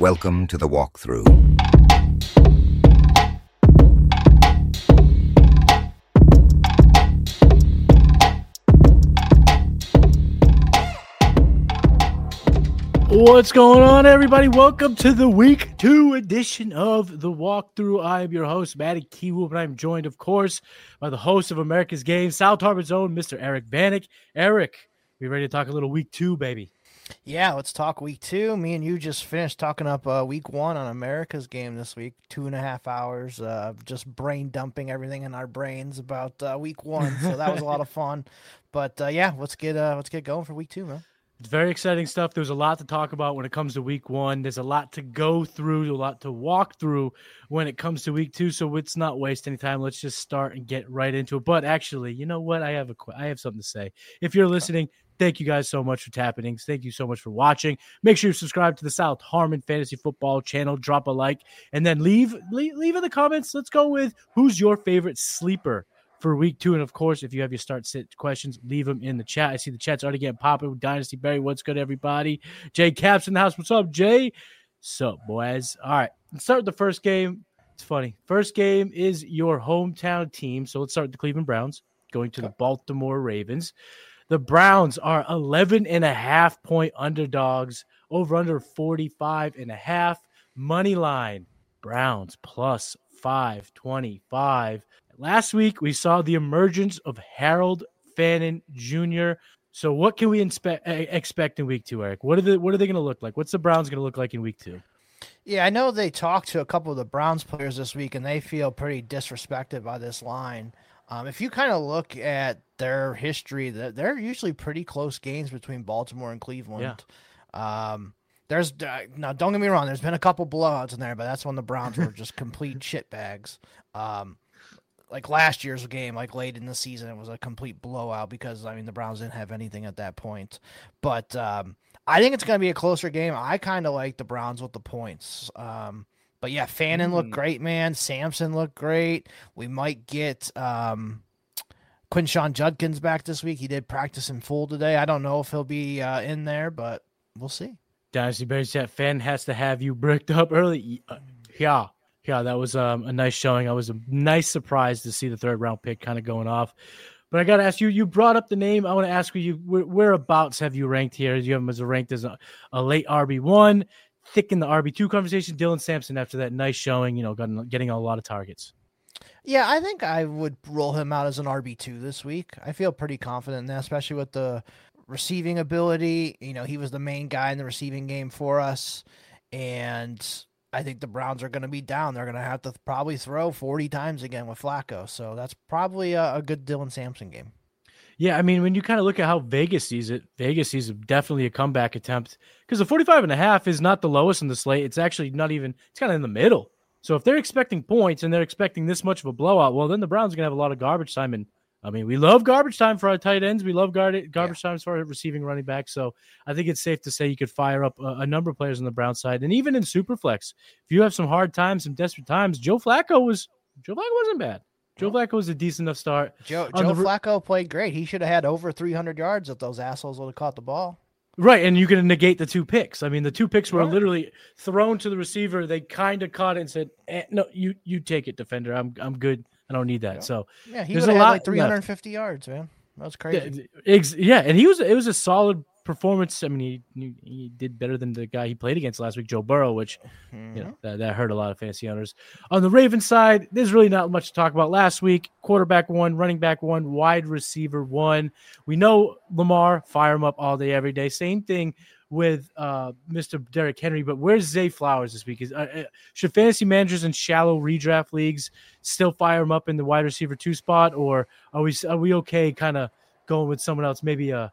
Welcome to the walkthrough. What's going on, everybody? Welcome to the Week 2 edition of The Walkthrough. I am your host, Matty Keywoop, and I'm joined, of course, by the host of America's Game, South Harbor's own Mr. Eric Vanek. Eric, we ready to talk a little Week 2, baby? Yeah, let's talk Week 2. Me and you just finished talking up Week 1 on America's Game this week. 2.5 hours of just brain dumping everything in our brains about Week 1. So that was a lot of fun. But yeah, let's get going for Week 2, man. It's very exciting stuff. There's a lot to talk about when it comes to Week 1. There's a lot to go through, a lot to walk through when it comes to Week 2. So let's not waste any time. Let's just start and get right into it. But actually, you know what? I have something to say. If you're listening, thank you guys so much for tapping in. Thank you so much for watching. Make sure you subscribe to the South Harmon Fantasy Football channel. Drop a like, and then leave in the comments. Let's go with who's your favorite sleeper for Week 2. And of course, if you have your start-sit questions, leave them in the chat. I see the chat's already getting popping with Dynasty Barry. What's good, everybody? Jay Caps in the house. What's up, Jay? Sup, boys? All right, let's start with the first game. It's funny. First game is your hometown team. So let's start with the Cleveland Browns going to the Baltimore Ravens. The Browns are 11.5-point underdogs, over under 45.5. Money line, Browns plus 525. Last week, we saw the emergence of Harold Fannin Jr. So what can we expect in Week 2, Eric? What are they going to look like? What's the Browns going to look like in Week 2? Yeah, I know they talked to a couple of the Browns players this week, and they feel pretty disrespected by this line. If you kind of look at their history, they're usually pretty close games between Baltimore and Cleveland. Yeah. There's now, don't get me wrong, there's been a couple blowouts in there, but that's when the Browns were just complete shitbags. Like last year's game, like late in the season, it was a complete blowout because, I mean, the Browns didn't have anything at that point. But I think it's going to be a closer game. I kind of like the Browns with the points. But yeah, Fannin looked great, man. Sampson looked great. We might get Quinshon Judkins back this week. He did practice in full today. I don't know if he'll be in there, but we'll see. Dynasty Barry said Fannin has to have you bricked up early. Yeah, that was a nice showing. I was a nice surprise to see the third-round pick kind of going off. But I got to ask you, you brought up the name. I want to ask you, whereabouts have you ranked here? You have him as ranked as a late RB1, thick in the RB2 conversation. Dylan Sampson, after that nice showing, getting a lot of targets. Yeah, I think I would roll him out as an RB2 this week. I feel pretty confident in that, especially with the receiving ability. He was the main guy in the receiving game for us, and I think the Browns are going to be down. They're going to have to probably throw 40 times again with Flacco. So that's probably a good Dylan Sampson game. Yeah, I mean, when you kind of look at how Vegas sees it, Vegas sees definitely a comeback attempt because the 45.5 is not the lowest in the slate. It's actually not even – it's kind of in the middle. So if they're expecting points and they're expecting this much of a blowout, well, then the Browns are going to have a lot of garbage time. And, I mean, we love garbage time for our tight ends. We love garbage times for our receiving running back. So I think it's safe to say you could fire up a number of players on the Brown side. And even in Superflex, if you have some hard times, some desperate times, Joe Flacco wasn't bad. Joe Flacco was a decent enough start. Joe Flacco played great. He should have had over 300 yards if those assholes would have caught the ball. Right, and you can negate the 2 picks. I mean, the 2 picks were literally thrown to the receiver. They kind of caught it and said, "No, you take it, defender. I'm good. I don't need that." Yeah. So yeah, he would have had like 350 yards, man. That was crazy. Yeah, and it was a solid performance. I mean, he did better than the guy he played against last week, Joe Burrow, which that hurt a lot of fantasy owners. On the Ravens side, there's really not much to talk about. Last week, quarterback 1, running back 1, wide receiver 1. We know Lamar, fire him up all day, every day. Same thing with Mr. Derrick Henry, but where's Zay Flowers this week? Should fantasy managers in shallow redraft leagues still fire him up in the wide receiver 2 spot, or are we okay kind of going with someone else, maybe a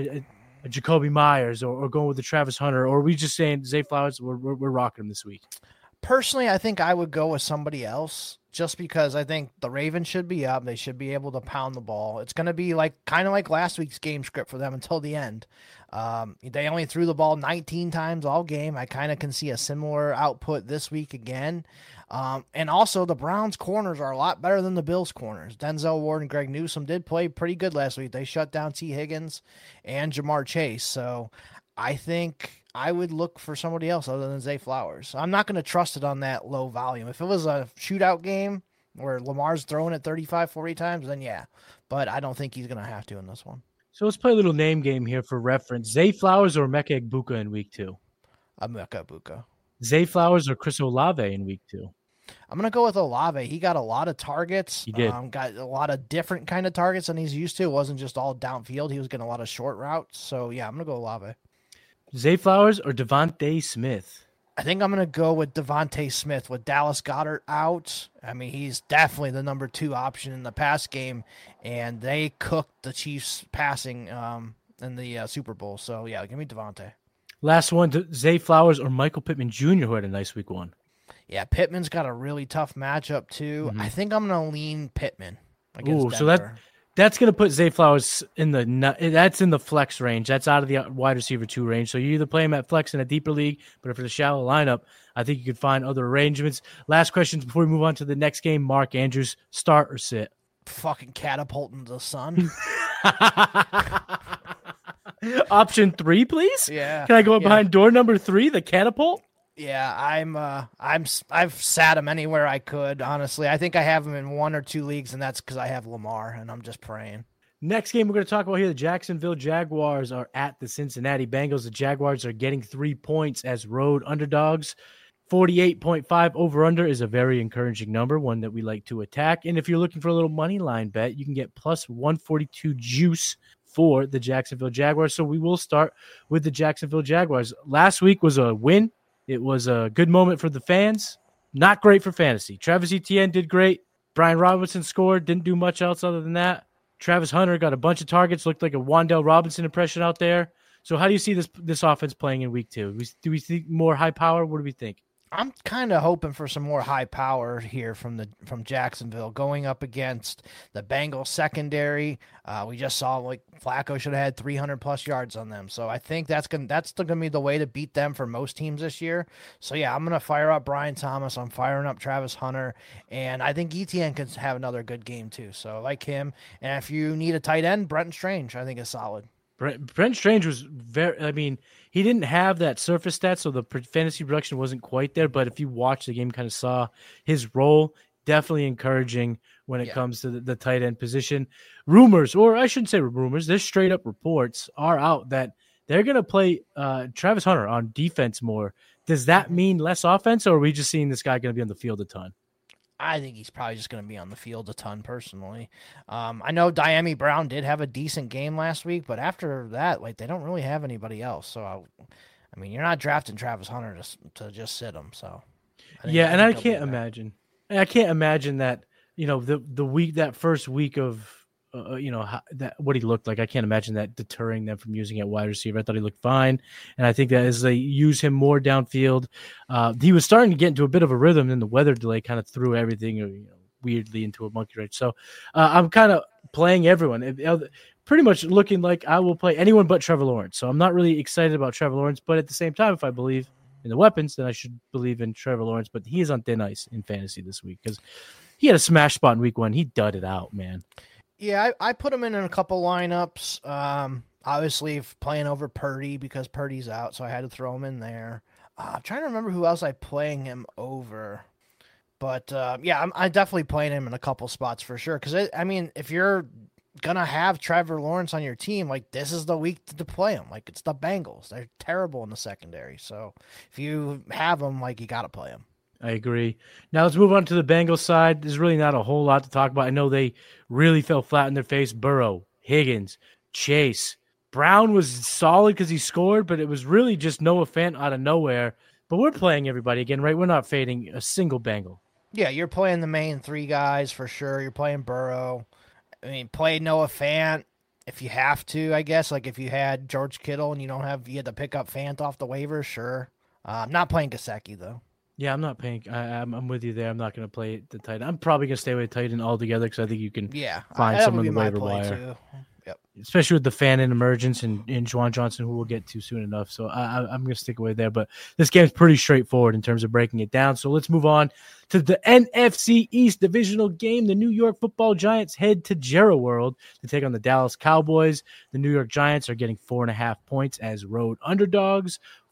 Jacoby Myers or going with the Travis Hunter, or are we just saying Zay Flowers, we're rocking him this week? Personally, I think I would go with somebody else just because I think the Ravens should be up. They should be able to pound the ball. It's going to be kind of like last week's game script for them until the end. They only threw the ball 19 times all game. I kind of can see a similar output this week again. And also the Browns corners are a lot better than the Bills corners. Denzel Ward and Greg Newsome did play pretty good last week. They shut down T. Higgins and Jamar Chase. So I think I would look for somebody else other than Zay Flowers. I'm not going to trust it on that low volume. If it was a shootout game where Lamar's throwing it 35, 40 times, then yeah. But I don't think he's going to have to in this one. So let's play a little name game here for reference. Zay Flowers or Emeka Egbuka in week 2? Emeka Egbuka. Zay Flowers or Chris Olave in week 2? I'm going to go with Olave. He got a lot of targets. He did. Got a lot of different kind of targets than he's used to. It wasn't just all downfield. He was getting a lot of short routes. So, yeah, I'm going to go Olave. Zay Flowers or Devontae Smith? I think I'm going to go with Devontae Smith with Dallas Goedert out. I mean, he's definitely the number 2 option in the pass game, and they cooked the Chiefs passing in the Super Bowl. So, yeah, give me Devontae. Last one, Zay Flowers or Michael Pittman Jr., who had a nice week 1. Yeah, Pittman's got a really tough matchup, too. I think I'm going to lean Pittman Ooh, against Denver. so that's going to put Zay Flowers in the flex range. That's out of the wide receiver 2 range. So you either play him at flex in a deeper league, but for the shallow lineup, I think you could find other arrangements. Last questions before we move on to the next game. Mark Andrews, start or sit? Fucking catapulting the sun. Option 3, please. Yeah. Can I go behind door number 3, the catapult? Yeah, I've sat him anywhere I could, honestly. I think I have him in 1 or 2 leagues, and that's because I have Lamar, and I'm just praying. Next game we're going to talk about here, the Jacksonville Jaguars are at the Cincinnati Bengals. The Jaguars are getting 3 points as road underdogs. 48.5 over-under is a very encouraging number, one that we like to attack. And if you're looking for a little money line bet, you can get plus 142 juice for the Jacksonville Jaguars. So we will start with the Jacksonville Jaguars. Last week was a win. It was a good moment for the fans. Not great for fantasy. Travis Etienne did great. Brian Robinson scored. Didn't do much else other than that. Travis Hunter got a bunch of targets. Looked like a Wan'Dale Robinson impression out there. So how do you see this offense playing in week 2? Do we think more high power? What do we think? I'm kind of hoping for some more high power here from Jacksonville going up against the Bengals secondary. We just saw like Flacco should have had 300 plus yards on them. So I think that's gonna be the way to beat them for most teams this year. So yeah, I'm gonna fire up Brian Thomas. I'm firing up Travis Hunter, and I think ETN can have another good game too. So I like him. And if you need a tight end, Brenton Strange, I think is solid. Brent Strange was he didn't have that surface stat, so the fantasy production wasn't quite there. But if you watch the game, kind of saw his role, definitely encouraging when it comes to the tight end position. Rumors, or I shouldn't say rumors, there's straight up reports are out that they're going to play Travis Hunter on defense more. Does that mean less offense, or are we just seeing this guy going to be on the field a ton? I think he's probably just going to be on the field a ton personally. I know Diami Brown did have a decent game last week, but after that, like they don't really have anybody else. So, I mean, you're not drafting Travis Hunter to just sit him. So, I can't imagine that, that first week of, what he looked like. I can't imagine that deterring them from using at wide receiver. I thought he looked fine. And I think that as they use him more downfield, he was starting to get into a bit of a rhythm, and the weather delay kind of threw everything weirdly into a monkey wrench. So I'm kind of playing everyone. Pretty much looking like I will play anyone but Trevor Lawrence. So I'm not really excited about Trevor Lawrence, but at the same time, if I believe in the weapons, then I should believe in Trevor Lawrence. But he is on thin ice in fantasy this week because he had a smash spot in week 1. He dudded out, man. Yeah, I put him in a couple lineups. Obviously, playing over Purdy because Purdy's out, so I had to throw him in there. I'm trying to remember who else I'm playing him over. But, I'm definitely playing him in a couple spots for sure. Because, if you're going to have Trevor Lawrence on your team, like, this is the week to play him. Like, it's the Bengals. They're terrible in the secondary. So, if you have them, like, you got to play them. I agree. Now let's move on to the Bengals side. There's really not a whole lot to talk about. I know they really fell flat in their face. Burrow, Higgins, Chase. Brown was solid because he scored, but it was really just Noah Fant out of nowhere. But we're playing everybody again, right? We're not fading a single Bengal. Yeah, you're playing the main 3 guys for sure. You're playing Burrow. Play Noah Fant if you have to, I guess. Like if you had George Kittle and you had to pick up Fant off the waiver, sure. I'm not playing Gesicki, though. Yeah, I'm not paying. I'm with you there. I'm not going to play the tight end. I'm probably going to stay away tight end altogether because I think you can find someone on the waiver wire. Too. Yep. Especially with the fan in emergence and Juwan Johnson, who we'll get to soon enough. So I'm going to stick away there. But this game's pretty straightforward in terms of breaking it down. So let's move on to the NFC East divisional game. The New York Football Giants head to Jerry World to take on the Dallas Cowboys. The New York Giants are getting 4.5 points as road underdogs.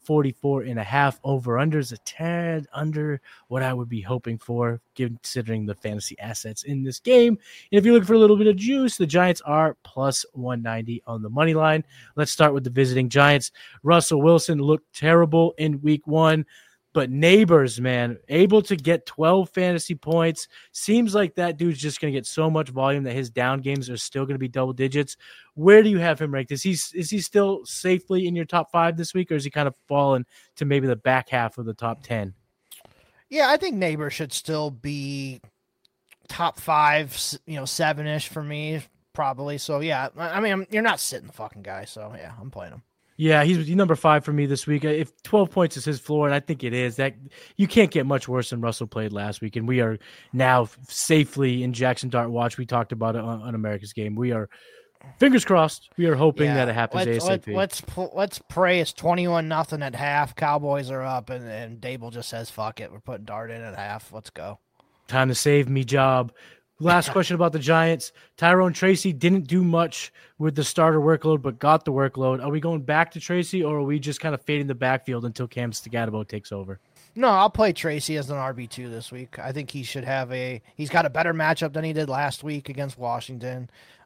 44.5. Over-unders a tad under what I would be hoping for, considering the fantasy assets in this game. And if you're looking for a little bit of juice, the Giants are plus 190 on the money line. Let's start with the visiting Giants. Russell Wilson looked terrible in week 1. But Neighbors, man, able to get 12 fantasy points. Seems like that dude's just going to get so much volume that his down games are still going to be double digits. Where do you have him ranked? Is he still safely in your top 5 this week, or is he kind of fallen to maybe the back half of the top 10? Yeah, I think Neighbors should still be top 5, 7-ish for me, probably. So, yeah, I mean, you're not sitting the fucking guy. So, yeah, I'm playing him. Yeah, he's number 5 for me this week. If 12 points is his floor, and I think it is, that you can't get much worse than Russell played last week. And we are now safely in Jackson Dart Watch. We talked about it on America's Game. We are fingers crossed. We are hoping that it happens ASAP. Let's pray it's 21-0 at half. Cowboys are up, and Dable just says, "Fuck it, we're putting Dart in at half. Let's go." Time to save me job. Last question about the Giants. Tyrone Tracy didn't do much with the starter workload, but got the workload. Are we going back to Tracy, or are we just kind of fading the backfield until Cam Stagatobo takes over? No, I'll play Tracy as an RB2 this week. I think he should have he's got a better matchup than he did last week against Washington.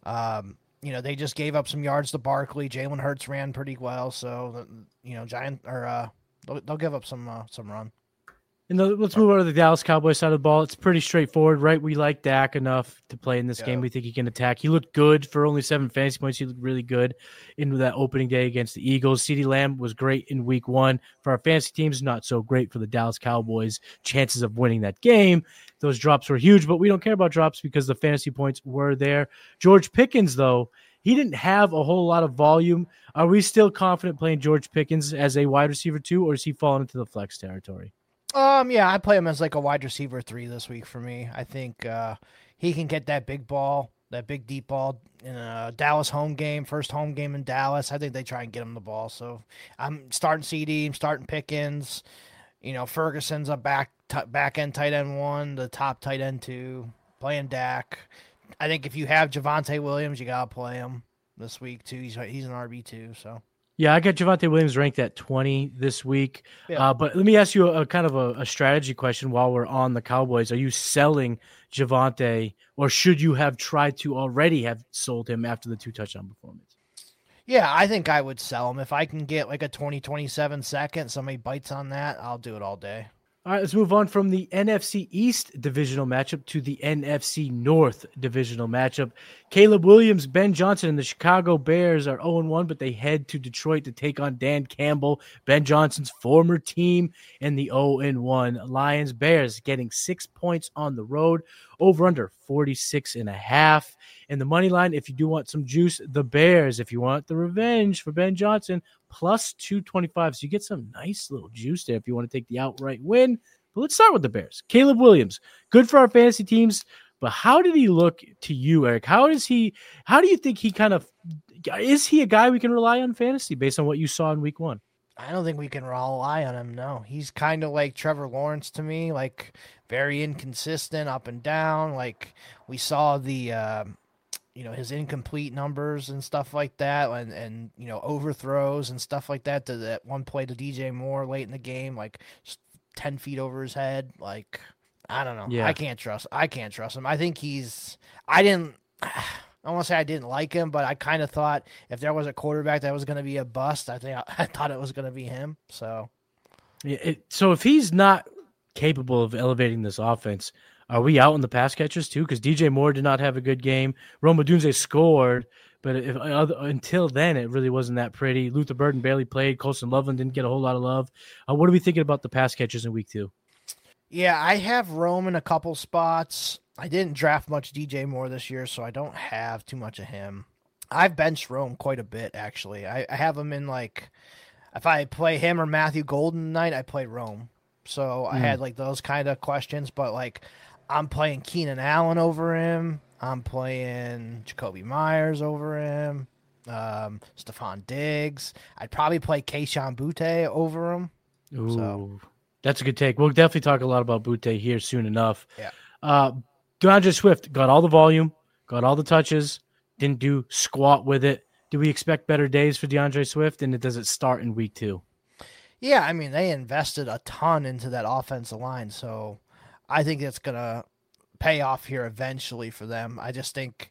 They just gave up some yards to Barkley. Jalen Hurts ran pretty well, so they'll give up some run. And let's move on to the Dallas Cowboys side of the ball. It's pretty straightforward, right? We like Dak enough to play in this game. We think he can attack. He looked good for only 7 fantasy points. He looked really good in that opening day against the Eagles. CeeDee Lamb was great in week 1. For our fantasy teams, not so great for the Dallas Cowboys' chances of winning that game. Those drops were huge, but we don't care about drops because the fantasy points were there. George Pickens, though, he didn't have a whole lot of volume. Are we still confident playing George Pickens as a wide receiver 2, or is he falling into the flex territory? Yeah, I play him as like a wide receiver 3 this week for me. I think he can get that big ball, that big deep ball in a Dallas home game, first home game in Dallas. I think they try and get him the ball. So I'm starting CD, I'm starting Pickens. Ferguson's a back end tight end 1, the top tight end 2, playing Dak. I think if you have Javonte Williams, you gotta play him this week too. He's an RB2, so. Yeah, I got Javonte Williams ranked at 20 this week. Yeah. But let me ask you a kind of a strategy question while we're on the Cowboys. Are you selling Javonte, or should you have tried to already have sold him after the 2 touchdown performance? Yeah, I think I would sell him. If I can get like a 27 second, somebody bites on that, I'll do it all day. All right, let's move on from the NFC East divisional matchup to the NFC North divisional matchup. Caleb Williams, Ben Johnson, and the Chicago Bears are 0-1, but they head to Detroit to take on Dan Campbell, Ben Johnson's former team, and the 0-1 Lions. Bears getting 6 points on the road, over under 46.5. And the money line, if you do want some juice, the Bears, if you want the revenge for Ben Johnson, plus 225. So you get some nice little juice there if you want to take the outright win. But let's start with the Bears. Caleb Williams, good for our fantasy teams, but how did he look to you, Eric? How do you think he is he a guy we can rely on fantasy based on what you saw in week 1? I don't think we can rely on him, no. He's kind of like Trevor Lawrence to me, like very inconsistent, up and down. Like we saw the his incomplete numbers and stuff like that, and overthrows and stuff like that. To that one play to DJ Moore late in the game, like just 10 feet over his head. Like I don't know. Yeah. I can't trust him. I think I don't want to say I didn't like him, but I kind of thought if there was a quarterback that was going to be a bust, I thought it was going to be him. So, yeah. So if he's not capable of elevating this offense, are we out on the pass catchers too? Because DJ Moore did not have a good game. Rome Odunze scored, but until then, it really wasn't that pretty. Luther Burden barely played. Colston Loveland didn't get a whole lot of love. What are we thinking about the pass catchers in week 2? Yeah, I have Rome in a couple spots. I didn't draft much DJ Moore this year, so I don't have too much of him. I've benched Rome quite a bit, actually. I have him in, like, if I play him or Matthew Golden tonight, I play Rome. So I had, like, those kind of questions, but, like, I'm playing Keenan Allen over him. I'm playing Jacoby Myers over him. Stephon Diggs. I'd probably play Kayshon Boutte over him. Ooh, so. That's a good take. We'll definitely talk a lot about Boutte here soon enough. Yeah. DeAndre Swift got all the volume, got all the touches, didn't do squat with it. Do we expect better days for DeAndre Swift, and does it start in week 2? Yeah, I mean, they invested a ton into that offensive line, so I think it's going to pay off here eventually for them. I just think,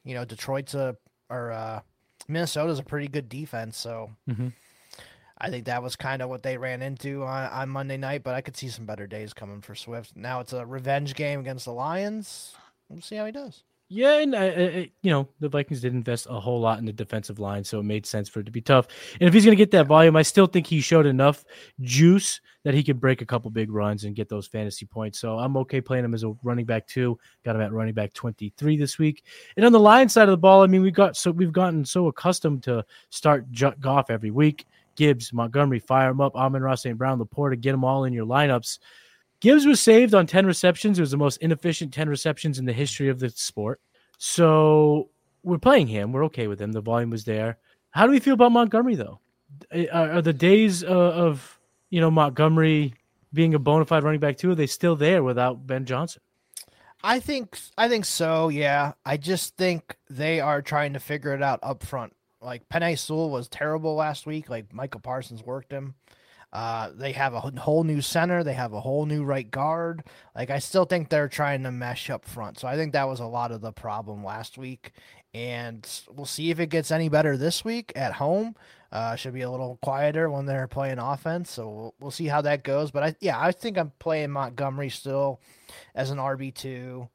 Minnesota's a pretty good defense, so Mm-hmm. I think that was kind of what they ran into on Monday night, but I could see some better days coming for Swift. Now it's a revenge game against the Lions. We'll see how he does. Yeah, and the Vikings did invest a whole lot in the defensive line, so it made sense for it to be tough. And if he's going to get that volume, I still think he showed enough juice that he could break a couple big runs and get those fantasy points. So I'm okay playing him as a running back too. Got him at running back 23 this week. And on the Lions side of the ball, I mean, we've gotten so accustomed to start Goff every week. Gibbs, Montgomery, fire him up. Amon-Ra, St. Brown, Laporta, get them all in your lineups. Gibbs was saved on 10 receptions. It was the most inefficient 10 receptions in the history of the sport. So we're playing him. We're okay with him. The volume was there. How do we feel about Montgomery, though? Are the days of Montgomery being a bona fide running back too, are they still there without Ben Johnson? I think so, yeah. I just think they are trying to figure it out up front. Like Penei Sewell was terrible last week. Like Michael Parsons worked him. They have a whole new center. They have a whole new right guard. Like I still think they're trying to mesh up front. So I think that was a lot of the problem last week. And we'll see if it gets any better this week at home. Should be a little quieter when they're playing offense. So we'll see how that goes. But I think I'm playing Montgomery still as an RB2.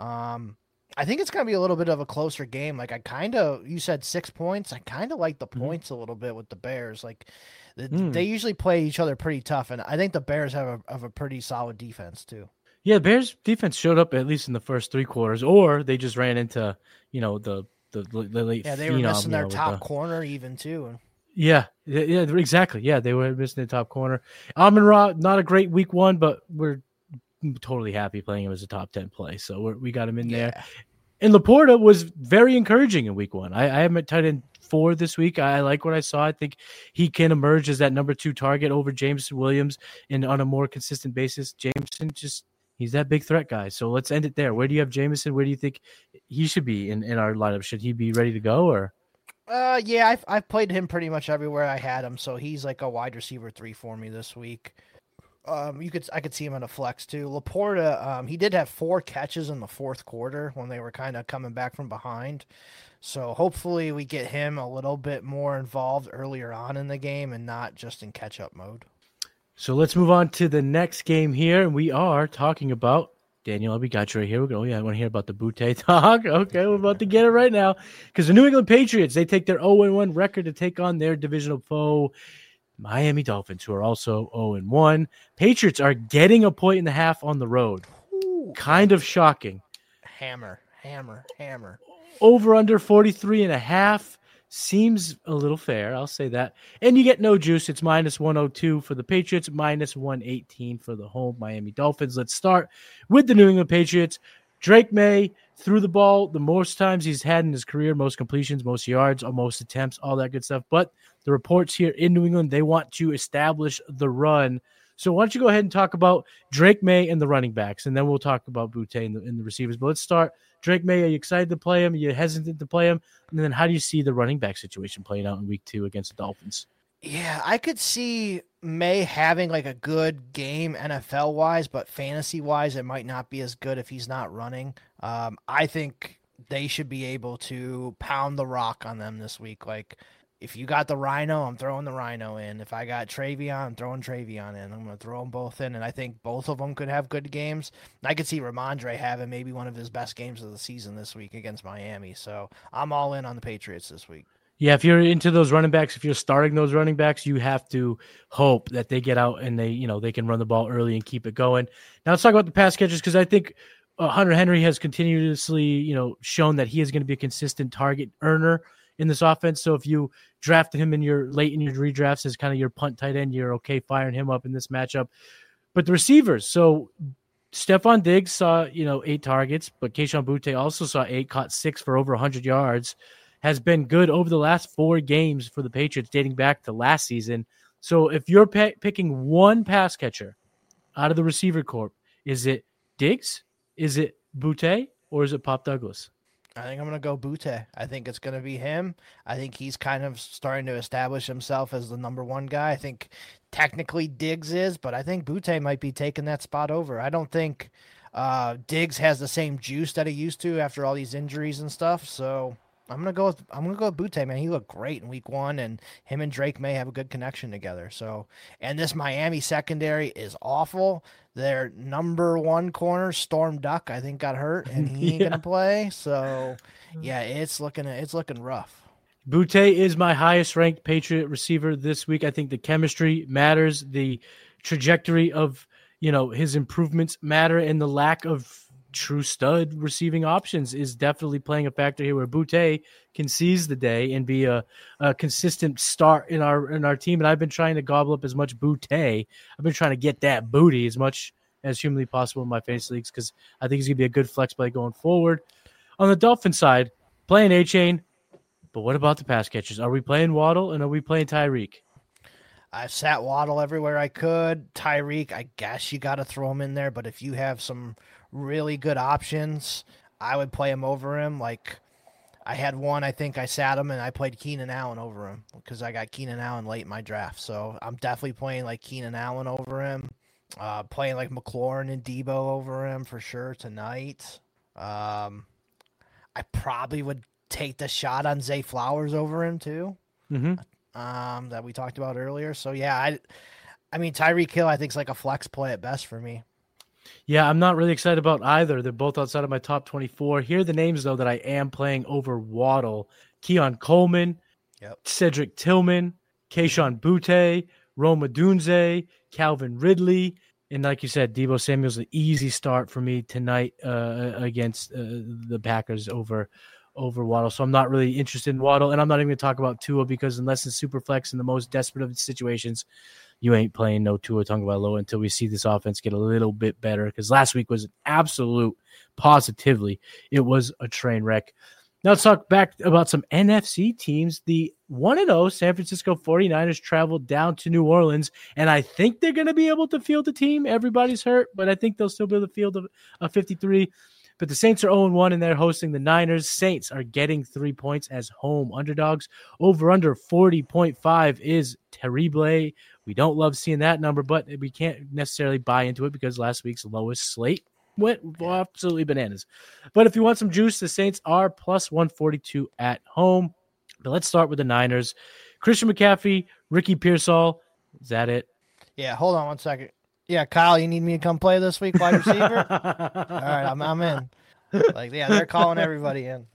I think it's going to be a little bit of a closer game. Like you said 6 points. I kind of like the points a little bit with the Bears. Like they usually play each other pretty tough. And I think the Bears have a pretty solid defense too. Yeah, Bears defense showed up at least in the first three quarters, or they just ran into, the late. Yeah, they were missing their top corner even too. Yeah, exactly. Yeah, they were missing the top corner. Amon-Ra, not a great week one, but we're totally happy playing him as a top 10 play. So we got him in there. And Laporta was very encouraging in week one. I have him at tight end 4 this week. I like what I saw. I think he can emerge as that number 2 target over Jameson Williams and on a more consistent basis. Jameson he's that big threat guy. So let's end it there. Where do you have Jameson? Where do you think he should be in our lineup? Should he be ready to go or? Yeah, I've played him pretty much everywhere I had him. So he's like a wide receiver 3 for me this week. I could see him in a flex too. Laporta, he did have 4 catches in the fourth quarter when they were kind of coming back from behind. So hopefully we get him a little bit more involved earlier on in the game and not just in catch-up mode. So let's move on to the next game here. And we are talking about Daniel. We got you right here. We're going. I want to hear about the Butte talk. Okay, we're about to get it right now because the New England Patriots, they take their 0-1 record to take on their divisional foe, Miami Dolphins, who are also 0-1. Patriots are getting a point and a half on the road. Ooh, kind of shocking. Hammer. Over under 43.5 seems a little fair. I'll say that. And you get no juice. It's minus 102 for the Patriots, minus 118 for the home Miami Dolphins. Let's start with the New England Patriots. Drake May threw the ball the most times he's had in his career, most completions, most yards, most attempts, all that good stuff. But the reports here in New England, they want to establish the run. So why don't you go ahead and talk about Drake May and the running backs, and then we'll talk about Butte and the receivers. But let's start. Drake May, are you excited to play him? Are you hesitant to play him? And then how do you see the running back situation playing out in week 2 against the Dolphins? Yeah, I could see May having like a good game NFL-wise, but fantasy-wise, it might not be as good if he's not running. I think they should be able to pound the rock on them this week. Like, if you got the Rhino, I'm throwing the Rhino in. If I got Travion, I'm throwing Travion in. I'm going to throw them both in, and I think both of them could have good games. I could see Ramondre having maybe one of his best games of the season this week against Miami. So I'm all in on the Patriots this week. Yeah, if you're into those running backs, if you're starting those running backs, you have to hope that they get out and they can run the ball early and keep it going. Now let's talk about the pass catchers because I think Hunter Henry has continuously, shown that he is going to be a consistent target earner in this offense. So if you drafted him late in your redrafts as kind of your punt tight end, you're okay firing him up in this matchup. But the receivers, so Stephon Diggs saw, 8 targets, but Kayshon Boutte also saw 8, caught 6 for over 100 yards, has been good over the last 4 games for the Patriots dating back to last season. So if you're picking one pass catcher out of the receiver corps, is it Diggs, is it Boutte, or is it Pop Douglas? I think I'm going to go Butte. I think it's going to be him. I think he's kind of starting to establish himself as the number one guy. I think technically Diggs is, but I think Butte might be taking that spot over. I don't think Diggs has the same juice that he used to after all these injuries and stuff. So I'm gonna go with Butte, man. He looked great in week 1, and him and Drake May have a good connection together. So, and this Miami secondary is awful. Their number one corner, Storm Duck, I think got hurt, and he ain't gonna play. So, yeah, it's looking rough. Butte is my highest ranked Patriot receiver this week. I think the chemistry matters, the trajectory of his improvements matter, and the lack of true stud receiving options is definitely playing a factor here, where Butte can seize the day and be a consistent start in our team. And I've been trying to gobble up as much Butte. I've been trying to get that booty as much as humanly possible in my fantasy leagues, because I think he's gonna be a good flex play going forward. On the Dolphins side, playing A-Chain, but what about the pass catchers? Are we playing Waddle and are we playing Tyreek? I've sat Waddle everywhere I could. Tyreek, I guess you got to throw him in there, but if you have some really good options, I would play him over him. Like, I had one, I think I sat him, and I played Keenan Allen over him because I got Keenan Allen late in my draft. So I'm definitely playing like Keenan Allen over him. Playing like McLaurin and Debo over him for sure tonight. I probably would take the shot on Zay Flowers over him too. That we talked about earlier. So yeah, I mean Tyreek Hill I think is like a flex play at best for me. Yeah, I'm not really excited about either. They're both outside of my top 24. Here are the names though that I am playing over Waddle: Keon Coleman, Cedric Tillman, Kayshon Butte, Roma Dunze, Calvin Ridley, and like you said, Deebo Samuel's an easy start for me tonight against the Packers over Waddle. So I'm not really interested in Waddle, and I'm not even going to talk about Tua, because unless it's super flex in the most desperate of situations, you ain't playing no Tua Tagovailoa until we see this offense get a little bit better, because last week was an absolute, positively, it was a train wreck. Now let's talk back about some NFC teams. The 1-0 San Francisco 49ers traveled down to New Orleans, and I think they're going to be able to field the team. Everybody's hurt, but I think they'll still be able to field a 53. But the Saints are 0-1, and they're hosting the Niners. Saints are getting 3 points as home underdogs. Over-under 40.5 is terrible. We don't love seeing that number, but we can't necessarily buy into it because last week's lowest slate went absolutely bananas. But if you want some juice, the Saints are plus 142 at home. But let's start with the Niners. Christian McCaffrey, Ricky Pearsall. Is that it? Yeah, hold on one second. Yeah, Kyle, you need me to come play this week, wide receiver? All right, I'm in. Like, yeah, they're calling everybody in.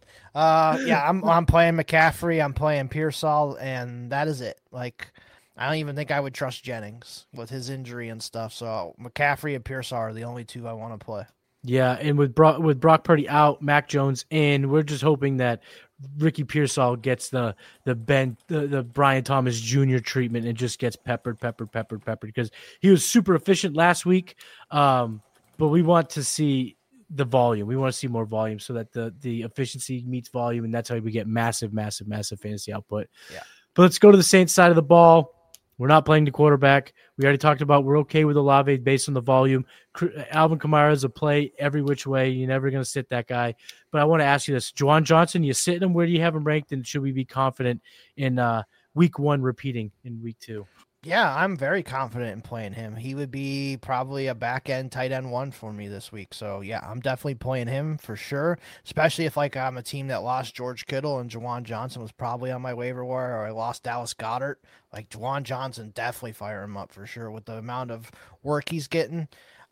Yeah, I'm playing McCaffrey, I'm playing Pearsall, and that is it. Like, I don't even think I would trust Jennings with his injury and stuff. So McCaffrey and Pearsall are the only two I want to play. Yeah, and with Brock Purdy out, Mac Jones in, we're just hoping that Ricky Pearsall gets the Brian Thomas Jr. treatment and just gets peppered, because he was super efficient last week. But we want to see the volume. We want to see more volume so that the efficiency meets volume, and that's how we get massive fantasy output. Yeah. But let's go to the Saints side of the ball. We're not playing the quarterback. We already talked about we're okay with Olave based on the volume. Alvin Kamara is a play every which way. You're never going to sit that guy. But I want to ask you this. Juwan Johnson, you sitting him? Where do you have him ranked? And should we be confident in week 1 repeating in week 2? Yeah, I'm very confident in playing him. He would be probably a back-end tight end 1 for me this week. So, yeah, I'm definitely playing him for sure, especially if, like, I'm a team that lost George Kittle and Juwan Johnson was probably on my waiver wire, or I lost Dallas Goedert. Like, Juwan Johnson, definitely fire him up for sure with the amount of work he's getting.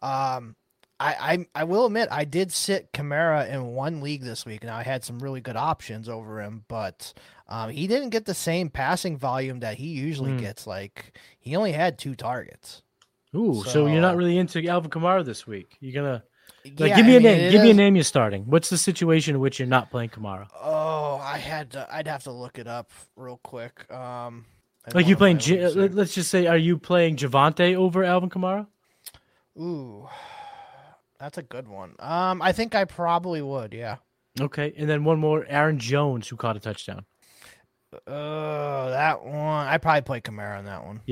I will admit I did sit Kamara in one league this week, and I had some really good options over him, but he didn't get the same passing volume that he usually gets. Like, he only had 2 targets. Ooh, so you're not really into Alvin Kamara this week. You're gonna give me a name. Give me a name you're starting. What's the situation in which you're not playing Kamara? Oh, I'd have to look it up real quick. Like you playing? Let's just say, are you playing Javonte over Alvin Kamara? Ooh. That's a good one. I think I probably would, yeah. Okay, and then one more, Aaron Jones, who caught a touchdown. That one. I probably play Kamara on that one. Yeah.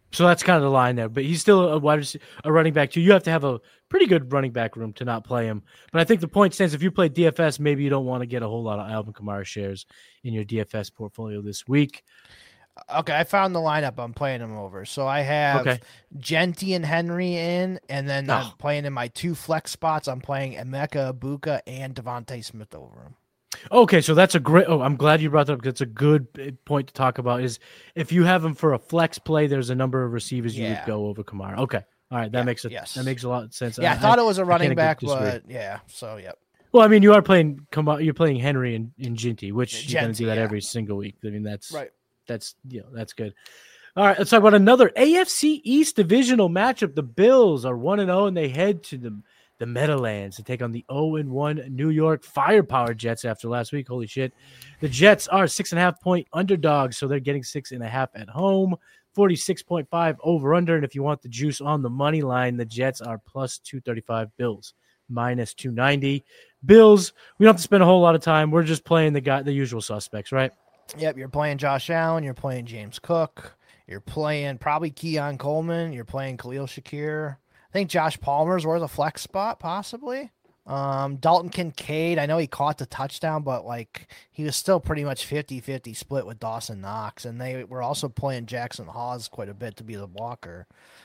So that's kind of the line there. But he's still a running back too. You have to have a pretty good running back room to not play him. But I think the point stands, if you play DFS, maybe you don't want to get a whole lot of Alvin Kamara shares in your DFS portfolio this week. Okay, I found the lineup I'm playing him over. So I have Genty and Henry in, and then I'm playing in my 2 flex spots. I'm playing Emeka Ibuka and Devontae Smith over him. Okay, so that's a great. Oh, I'm glad you brought that up because it's a good point to talk about. Is if you have him for a flex play, there's a number of receivers you would go over Kamara. Okay, all right, that makes a lot of sense. Yeah, I thought it was a running back, but yeah, so yep. Well, I mean, you are playing you're playing Henry and Ginty, which you're going to do that every single week. I mean, that's right. That's good. All right, let's talk about another AFC East divisional matchup. The Bills are 1-0, and they head to the Meadowlands to take on the 0-1 New York Firepower Jets after last week. Holy shit. The Jets are 6.5-point underdogs, so they're getting 6.5 at home, 46.5 over-under. And if you want the juice on the money line, the Jets are plus 235, Bills minus 290. Bills, we don't have to spend a whole lot of time. We're just playing the usual suspects, right? Yep, you're playing Josh Allen, you're playing James Cook, you're playing probably Keon Coleman, you're playing Khalil Shakir. I think Josh Palmer's worth a flex spot, possibly. Dalton Kincaid, I know he caught the touchdown, but he was still pretty much 50-50 split with Dawson Knox, and they were also playing Jackson Hawes quite a bit to be the blocker.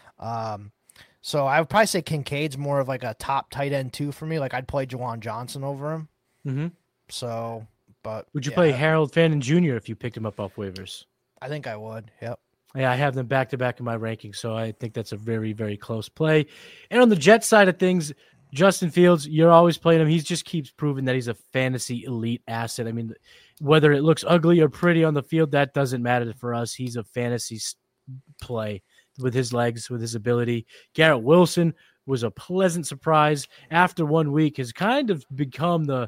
So I would probably say Kincaid's more of a top tight end too for me. I'd play Juwan Johnson over him. Mm-hmm. So... But would you play Harold Fannin Jr. if you picked him up off waivers? I think I would. Yep. Yeah, I have them back to back in my rankings, so I think that's a very, very close play. And on the Jets side of things, Justin Fields, you're always playing him. He just keeps proving that he's a fantasy elite asset. I mean, whether it looks ugly or pretty on the field, that doesn't matter for us. He's a fantasy play with his legs, with his ability. Garrett Wilson was a pleasant surprise. After 1 week, has kind of become the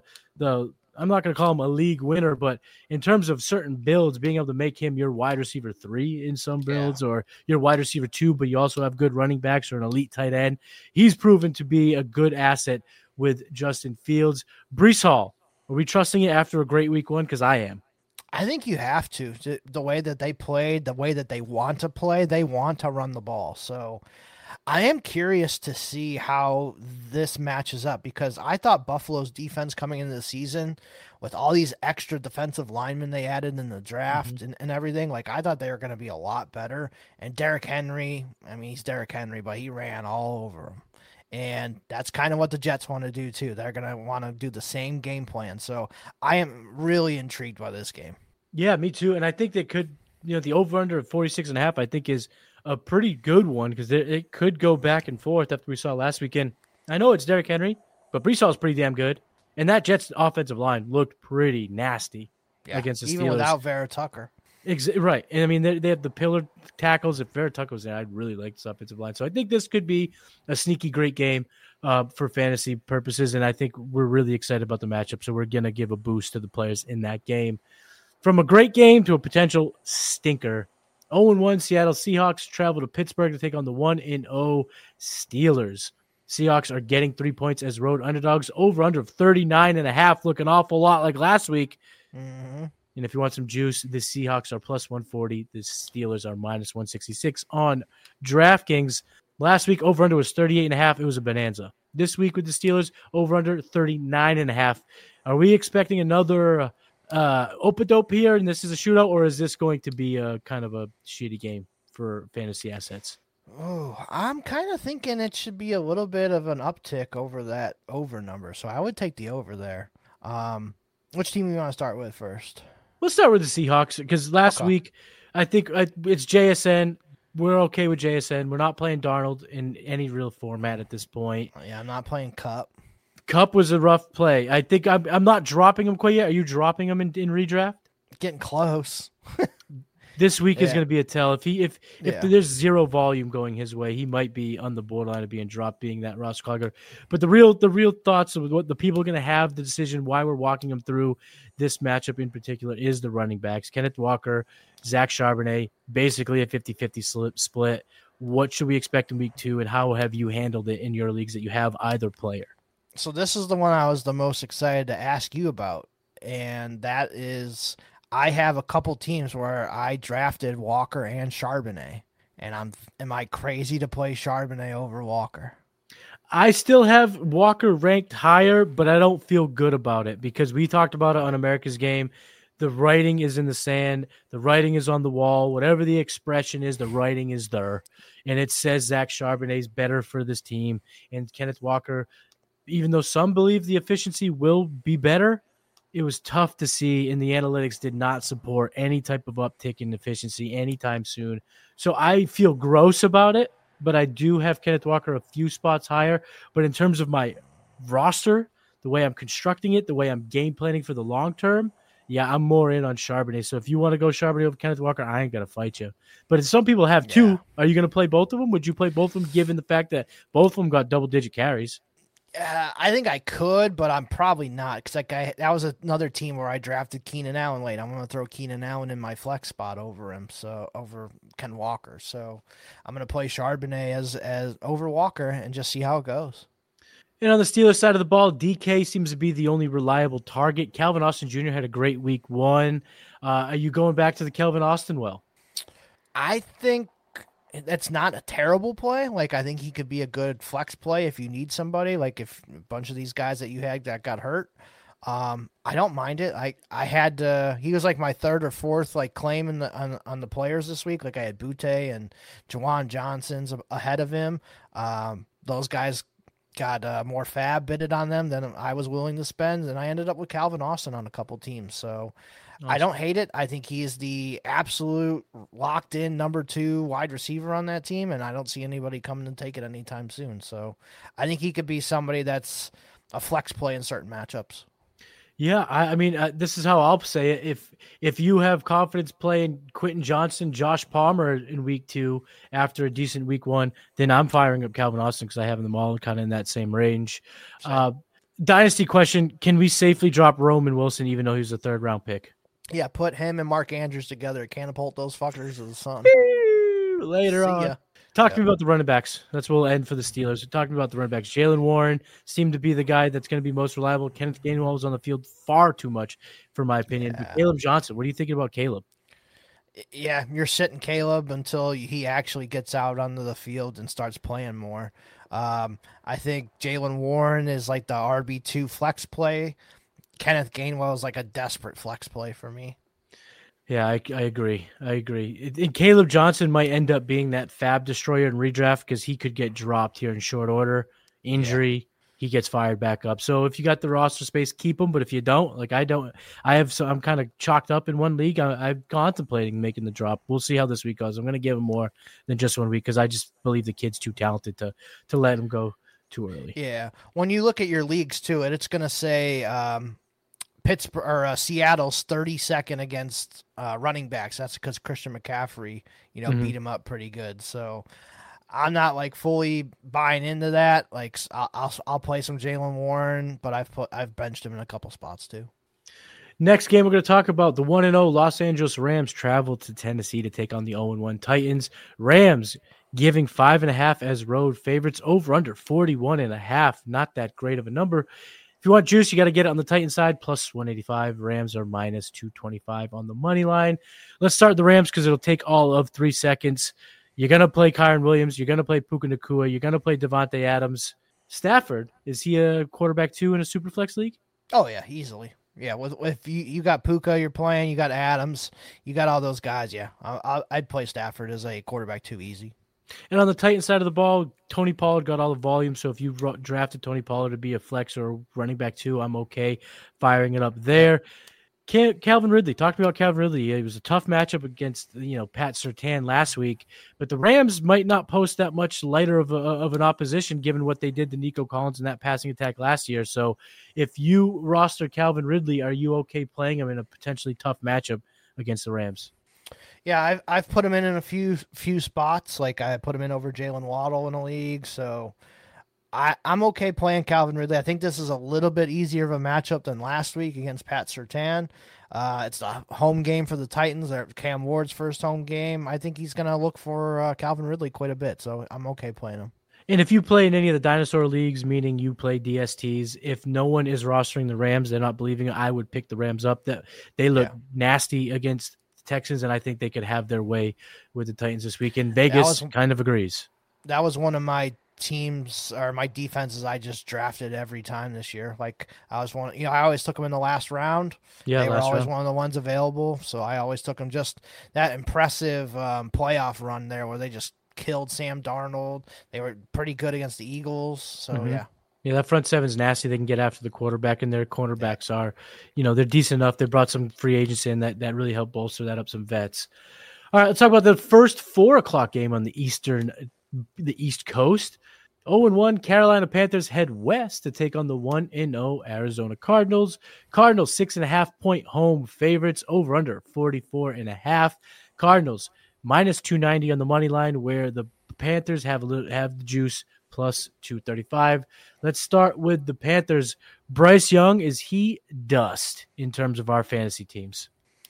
I'm not going to call him a league winner, but in terms of certain builds, being able to make him your wide receiver 3 in some builds or your wide receiver 2, but you also have good running backs or an elite tight end, he's proven to be a good asset with Justin Fields. Breece Hall, are we trusting it after a great week 1? Because I am. I think you have to. The way that they played, the way that they want to play, they want to run the ball. So I am curious to see how this matches up because I thought Buffalo's defense coming into the season with all these extra defensive linemen they added in the draft and everything, I thought they were going to be a lot better. And Derrick Henry, I mean, he's Derrick Henry, but he ran all over him. And that's kind of what the Jets want to do too. They're going to want to do the same game plan. So I am really intrigued by this game. Yeah, me too. And I think they could, the over-under of 46.5, I think is a pretty good one because it could go back and forth after we saw last weekend. I know it's Derrick Henry, but Breece Hall is pretty damn good. And that Jets offensive line looked pretty nasty against the Steelers. Even without Vera Tucker. Right. And I mean, they have the pillar tackles. If Vera Tucker was there, I'd really like this offensive line. So I think this could be a sneaky great game for fantasy purposes. And I think we're really excited about the matchup. So we're going to give a boost to the players in that game. From a great game to a potential stinker, 0-1 Seattle Seahawks travel to Pittsburgh to take on the 1-0 Steelers. Seahawks are getting 3 points as road underdogs. Over-under of 39.5, look an awful lot like last week. Mm-hmm. And if you want some juice, the Seahawks are plus 140. The Steelers are minus 166 on DraftKings. Last week, over-under was 38.5. It was a bonanza. This week with the Steelers, over-under 39.5. Are we expecting another ope-dope here, and this is a shootout, or is this going to be a kind of a shitty game for fantasy assets? Oh, I'm kind of thinking it should be a little bit of an uptick over that over number, so I would take the over there. Which team do you want to start with first? Let's start with the Seahawks because last week I think it's JSN. We're okay with JSN. We're not playing Darnold in any real format at this point. Yeah, I'm not playing Kupp. Kupp was a rough play. I think I'm not dropping him quite yet. Are you dropping him in redraft? Getting close. This week is going to be a tell. If there's zero volume going his way, he might be on the borderline of being dropped, being that Ross Clogger. But the real thoughts of what the people are going to have the decision why we're walking them through this matchup in particular is the running backs. Kenneth Walker, Zach Charbonnet, basically a 50-50 split. What should we expect in week 2, and how have you handled it in your leagues that you have either player? So this is the one I was the most excited to ask you about, and that is I have a couple teams where I drafted Walker and Charbonnet, And am I crazy to play Charbonnet over Walker? I still have Walker ranked higher, but I don't feel good about it because we talked about it on America's Game. The writing is in the sand. The writing is on the wall. Whatever the expression is, the writing is there. And it says Zach Charbonnet is better for this team. And Kenneth Walker, even though some believe the efficiency will be better, it was tough to see, and the analytics did not support any type of uptick in efficiency anytime soon. So I feel gross about it, but I do have Kenneth Walker a few spots higher. But in terms of my roster, the way I'm constructing it, the way I'm game planning for the long term, yeah, I'm more in on Charbonnet. So if you want to go Charbonnet over Kenneth Walker, I ain't going to fight you. But if some people have two, are you going to play both of them? Would you play both of them given the fact that both of them got double-digit carries? I think I could, but I'm probably not because that was another team where I drafted Keenan Allen late. I'm going to throw Keenan Allen in my flex spot over him, so over Ken Walker. So I'm going to play Charbonnet as over Walker and just see how it goes. And on the Steelers side of the ball, DK seems to be the only reliable target. Calvin Austin Jr. had a great week one. Are you going back to the Calvin Austin well? I think that's not a terrible play. Like, I think he could be a good flex play if you need somebody. Like, if a bunch of these guys that you had that got hurt, I don't mind it. I had he was like my third or fourth like claim in on the players this week. Like I had Butte and Juwan Johnson's ahead of him. Those guys got more fab bidded on them than I was willing to spend, and I ended up with Calvin Austin on a couple teams. So. Awesome. I don't hate it. I think he is the absolute locked-in number 2 wide receiver on that team, and I don't see anybody coming to take it anytime soon. So I think he could be somebody that's a flex play in certain matchups. Yeah, I mean, this is how I'll say it. If you have confidence playing Quentin Johnson, Josh Palmer in week 2 after a decent week 1, then I'm firing up Calvin Austin because I have them all kind of in that same range. Dynasty question, can we safely drop Roman Wilson even though he's a third-round pick? Yeah, put him and Mark Andrews together. Catapult those fuckers to the sun. Later on. Talk to me about the running backs. That's where we'll end for the Steelers. We're talking about the running backs. Jaylen Warren seemed to be the guy that's going to be most reliable. Kenneth Gainwell was on the field far too much, for my opinion. Yeah. But Caleb Johnson, what are you thinking about Caleb? Yeah, you're sitting Caleb until he actually gets out onto the field and starts playing more. I think Jaylen Warren is like the RB2 flex play. Kenneth Gainwell is like a desperate flex play for me. Yeah, I agree. And Caleb Johnson might end up being that fab destroyer in redraft because he could get dropped here in short order. Injury, he gets fired back up. So if you got the roster space, keep him. But if you don't, like I don't, I'm kind of chalked up in one league. I'm contemplating making the drop. We'll see how this week goes. I'm going to give him more than just 1 week because I just believe the kid's too talented to let him go too early. Yeah. When you look at your leagues too, it's going to say Pittsburgh or Seattle's 32nd against running backs. That's because Christian McCaffrey, beat him up pretty good. So I'm not like fully buying into that. Like I'll play some Jaylen Warren, but I've benched him in a couple spots too. Next game, we're going to talk about the 1-0 Los Angeles Rams travel to Tennessee to take on the 0-1 Titans. Rams giving 5.5 as road favorites, over under 41.5. Not that great of a number. If you want juice, you got to get it on the Titan side, plus 185. Rams are minus 225 on the money line. Let's start the Rams because it'll take all of 3 seconds. You're going to play Kyren Williams. You're going to play Puka Nacua. You're going to play Devontae Adams. Stafford, is he a quarterback 2 in a Superflex league? Oh, yeah, easily. Yeah, if you got Puka, you're playing. You got Adams. You got all those guys, yeah. I'd play Stafford as a quarterback 2 easy. And on the Titan side of the ball, Tony Pollard got all the volume. So if you drafted Tony Pollard to be a flex or running back 2, I'm okay firing it up there. Calvin Ridley, talk to me about Calvin Ridley. It was a tough matchup against Pat Surtain last week, but the Rams might not post that much lighter of an opposition given what they did to Nico Collins in that passing attack last year. So if you roster Calvin Ridley, are you okay playing him in a potentially tough matchup against the Rams? Yeah, I've put him in a few spots. Like I put him in over Jalen Waddle in a league, so I'm okay playing Calvin Ridley. I think this is a little bit easier of a matchup than last week against Pat Surtain. It's the home game for the Titans. Cam Ward's first home game. I think he's going to look for Calvin Ridley quite a bit, so I'm okay playing him. And if you play in any of the dinosaur leagues, meaning you play DSTs, if no one is rostering the Rams, they're not believing it, I would pick the Rams up. That they look nasty against Texans, and I think they could have their way with the Titans this week. And Vegas kind of agrees. That was one of my teams or my defenses I just drafted every time this year. Like I always took them in the last round. Yeah, they were always one of the ones available, so I always took them. Just that impressive playoff run there where they just killed Sam Darnold. They were pretty good against the Eagles. So yeah. Yeah, that front seven's nasty. They can get after the quarterback, and their cornerbacks are, they're decent enough. They brought some free agents in that really helped bolster that up, some vets. All right, let's talk about the first 4:00 game on the East Coast. 0-1 Carolina Panthers head west to take on the 1-0 Arizona Cardinals. Cardinals 6.5-point home favorites, over under 44.5. Cardinals minus 290 on the money line, where the Panthers have the juice plus 235. Let's start with the Panthers. Bryce Young, is he dust in terms of our fantasy teams?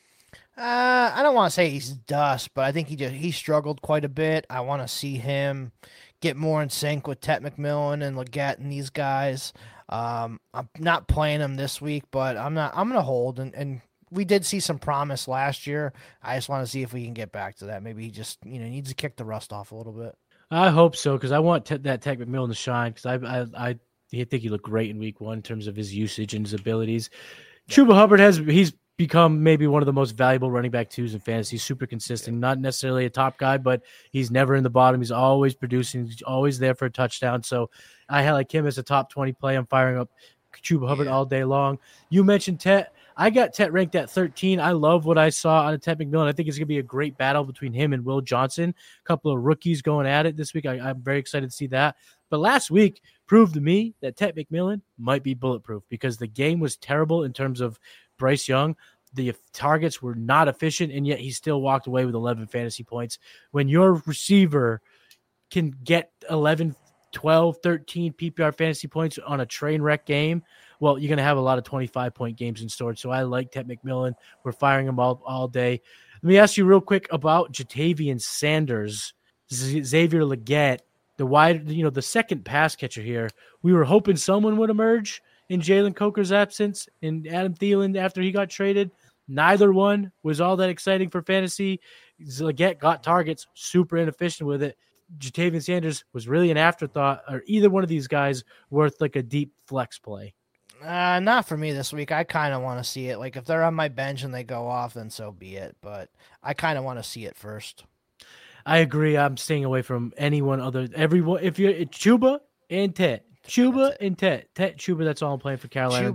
I don't want to say he's dust, but I think he struggled quite a bit. I want to see him get more in sync with Tet McMillan and Leggett and these guys. I'm not playing him this week, but I'm gonna hold, and we did see some promise last year. I just want to see if we can get back to that. Maybe he just needs to kick the rust off a little bit. I hope so, because I want that Tet McMillan to shine, because I think he looked great in week 1 in terms of his usage and his abilities. Yeah. Chuba Hubbard he's become maybe one of the most valuable running back twos in fantasy. Super consistent, not necessarily a top guy, but he's never in the bottom. He's always producing. He's always there for a touchdown. So I like him as a top 20 play. I'm firing up Chuba Hubbard all day long. You mentioned Tet. I got Tet ranked at 13. I love what I saw out of Tet McMillan. I think it's going to be a great battle between him and Will Johnson. A couple of rookies going at it this week. I'm very excited to see that. But last week proved to me that Tet McMillan might be bulletproof, because the game was terrible in terms of Bryce Young. The targets were not efficient, and yet he still walked away with 11 fantasy points. When your receiver can get 11, 12, 13 PPR fantasy points on a train wreck game, well, you're going to have a lot of 25-point games in storage. So I like Tet McMillan. We're firing him all day. Let me ask you real quick about Jatavian Sanders, Xavier Leggett, the second pass catcher here. We were hoping someone would emerge in Jalen Coker's absence and Adam Thielen after he got traded. Neither one was all that exciting for fantasy. Leggett got targets, super inefficient with it. Jatavian Sanders was really an afterthought. Are either one of these guys worth like a deep flex play? Not for me this week. I kind of want to see it. Like if they're on my bench and they go off, then so be it. But I kind of want to see it first. I agree. I'm staying away from anyone other. Everyone. If you're Chuba and Tet, Chuba. That's all I'm playing for Carolina.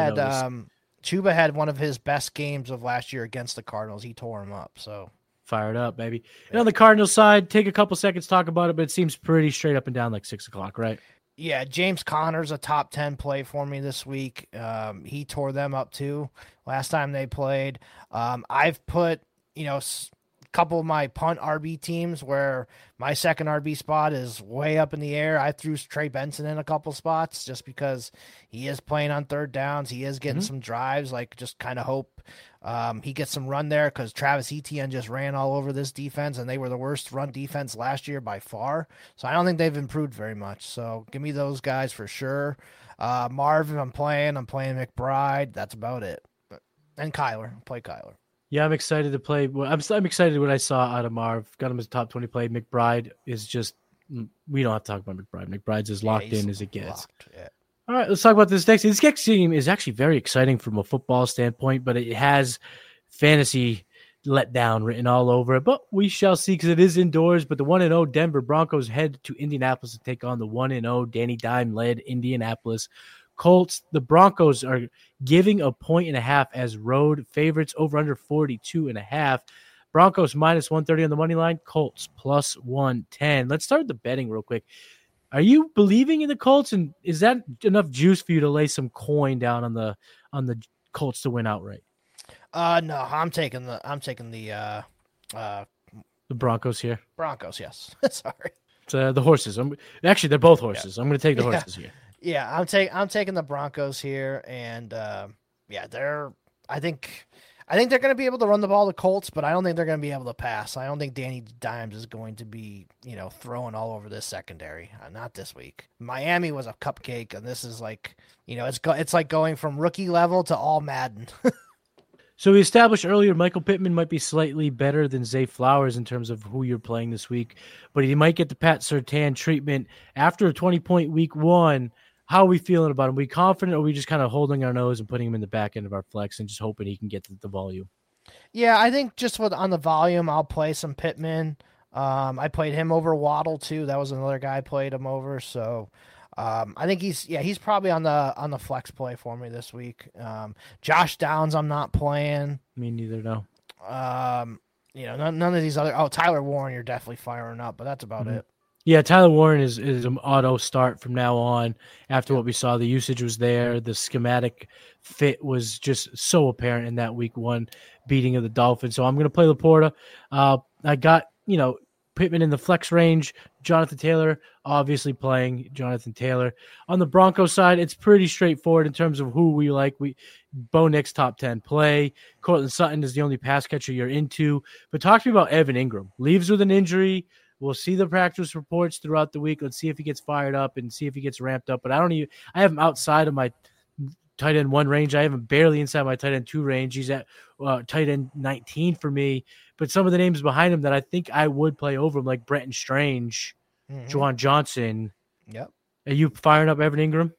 Chuba had one of his best games of last year against the Cardinals. He tore him up. So fired up, baby. And on the Cardinals side, take a couple seconds to talk about it, but it seems pretty straight up and down, like 6 o'clock, right? Yeah, James Conner's a top 10 play for me this week. He tore them up too last time they played. I've put, a couple of my punt RB teams where my second RB spot is way up in the air. I threw Trey Benson in a couple spots just because he is playing on third downs. He is getting some drives, like just kind of hope he gets some run there, because Travis Etienne just ran all over this defense, and they were the worst run defense last year by far. So I don't think they've improved very much. So give me those guys for sure. Marvin, I'm playing McBride. That's about it. And Kyler. Play Kyler. Yeah, I'm excited to play. I'm excited what I saw out of Marv. Got him as a top 20 play. McBride is just, we don't have to talk about McBride. McBride's as locked in as it gets. All right, let's talk about this next. This next team is actually very exciting from a football standpoint, but it has fantasy letdown written all over it. But we shall see, because it is indoors. But the 1-0 Denver Broncos head to Indianapolis to take on the 1-0 Danny Dime-led Indianapolis Colts. The Broncos are giving 1.5 as road favorites, over under 42.5. Broncos minus 130 on the money line. Colts plus 110. Let's start with the betting real quick. Are you believing in the Colts, and is that enough juice for you to lay some coin down on the Colts to win outright? No, I'm taking the Broncos here. Broncos, yes. Sorry. It's the horses. Actually, they're both horses. Yeah. I'm going to take the horses here. Yeah, I'm taking the Broncos here, and I think they're going to be able to run the ball to Colts, but I don't think they're going to be able to pass. I don't think Danny Dimes is going to be, throwing all over this secondary. Not this week. Miami was a cupcake, and this is like, it's like going from rookie level to all Madden. So we established earlier Michael Pittman might be slightly better than Zay Flowers in terms of who you're playing this week, but he might get the Pat Surtain treatment after a 20-point week one. How are we feeling about him? Are we confident, or are we just kind of holding our nose and putting him in the back end of our flex and just hoping he can get the volume? Yeah, I think just on the volume, I'll play some Pittman. I played him over Waddle too. That was another guy I played him over. So I think he's probably on the flex play for me this week. Josh Downs, I'm not playing. Me neither, no. None of these other. Oh, Tyler Warren, you're definitely firing up, but that's about it. Yeah, Tyler Warren is an auto start from now on. After what we saw, the usage was there. The schematic fit was just so apparent in that week one beating of the Dolphins. So I'm going to play Laporta. I got, Pittman in the flex range. Jonathan Taylor, obviously playing Jonathan Taylor. On the Broncos side, it's pretty straightforward in terms of who we like. Bo Nix, top 10 play. Cortland Sutton is the only pass catcher you're into. But talk to me about Evan Ingram. Leaves with an injury. We'll see the practice reports throughout the week. Let's see if he gets fired up and see if he gets ramped up. But I have him outside of my tight end 1 range. I have him barely inside my tight end 2 range. He's at tight end 19 for me. But some of the names behind him that I think I would play over him, like Brenton Strange, Juwan Johnson. Yep. Are you firing up Evan Ingram?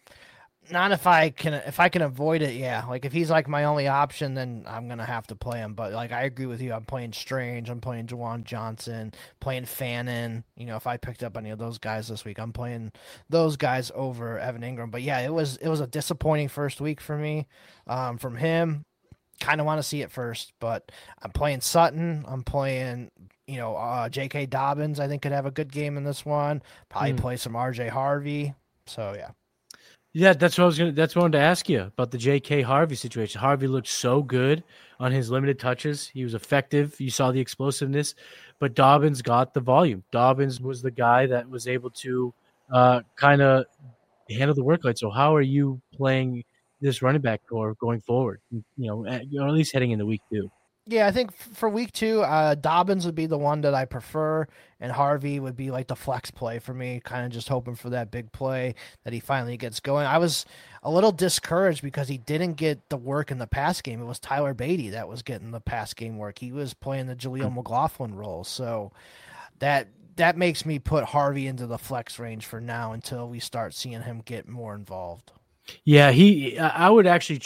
Not if I can avoid it, yeah. Like if he's like my only option, then I'm gonna have to play him. But like I agree with you, I'm playing Strange, I'm playing Juwan Johnson, playing Fannin. If I picked up any of those guys this week, I'm playing those guys over Evan Ingram. But yeah, it was a disappointing first week for me from him. Kind of want to see it first, but I'm playing Sutton. I'm playing J.K. Dobbins. I think could have a good game in this one. Probably play some R.J. Harvey. So yeah. Yeah, that's what I wanted to ask you about the J.K. Harvey situation. Harvey looked so good on his limited touches. He was effective. You saw the explosiveness, but Dobbins got the volume. Dobbins was the guy that was able to kind of handle the workload. So how are you playing this running back core going forward? Or at least heading into week 2. Yeah, I think for week 2, Dobbins would be the one that I prefer, and Harvey would be like the flex play for me, kind of just hoping for that big play that he finally gets going. I was a little discouraged because he didn't get the work in the pass game. It was Tyler Beatty that was getting the pass game work. He was playing the Jaleel McLaughlin role, so that makes me put Harvey into the flex range for now until we start seeing him get more involved. Yeah, I would actually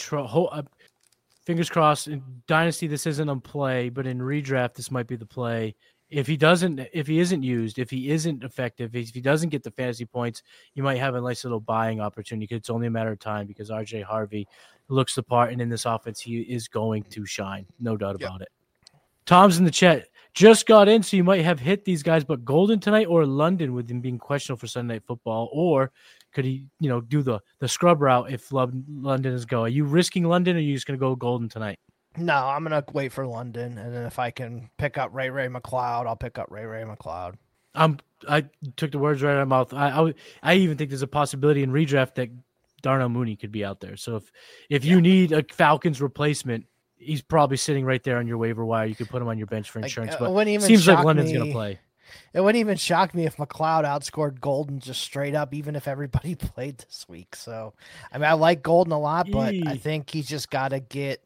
fingers crossed, in Dynasty, this isn't a play, but in redraft, this might be the play. If he isn't used, if he isn't effective, if he doesn't get the fantasy points, you might have a nice little buying opportunity because it's only a matter of time because R.J. Harvey looks the part, and in this offense, he is going to shine. No doubt about it. Tom's in the chat. Just got in, so you might have hit these guys, but Golden tonight or London with him being questionable for Sunday Night Football, or could he, do the scrub route if London is go? Are you risking London, or are you just going to go Golden tonight? No, I'm going to wait for London, and then if I can pick up Ray McLeod, I'll pick up Ray McLeod. I took the words right out of my mouth. I even think there's a possibility in redraft that Darnell Mooney could be out there. So if you need a Falcons replacement, he's probably sitting right there on your waiver wire. You could put him on your bench for insurance, but it seems like London's going to play. It wouldn't even shock me if McLeod outscored Golden just straight up, even if everybody played this week. So, I like Golden a lot, but I think he's just got to get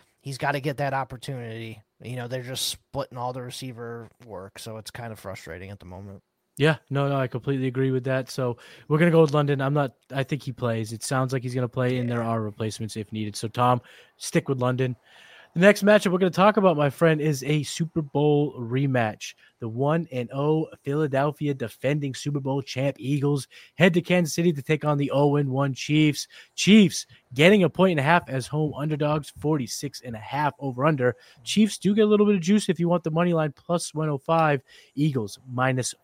that opportunity. They're just splitting all the receiver work, so it's kind of frustrating at the moment. Yeah, no, I completely agree with that. So we're going to go with London. I think he plays. It sounds like he's going to play, and there are replacements if needed. So, Tom, stick with London. The next matchup we're going to talk about, my friend, is a Super Bowl rematch. The 1-0 Philadelphia defending Super Bowl champ Eagles head to Kansas City to take on the 0-1 Chiefs. Chiefs getting 1.5 as home underdogs, 46.5 over under. Chiefs do get a little bit of juice if you want the money line plus 105. Eagles minus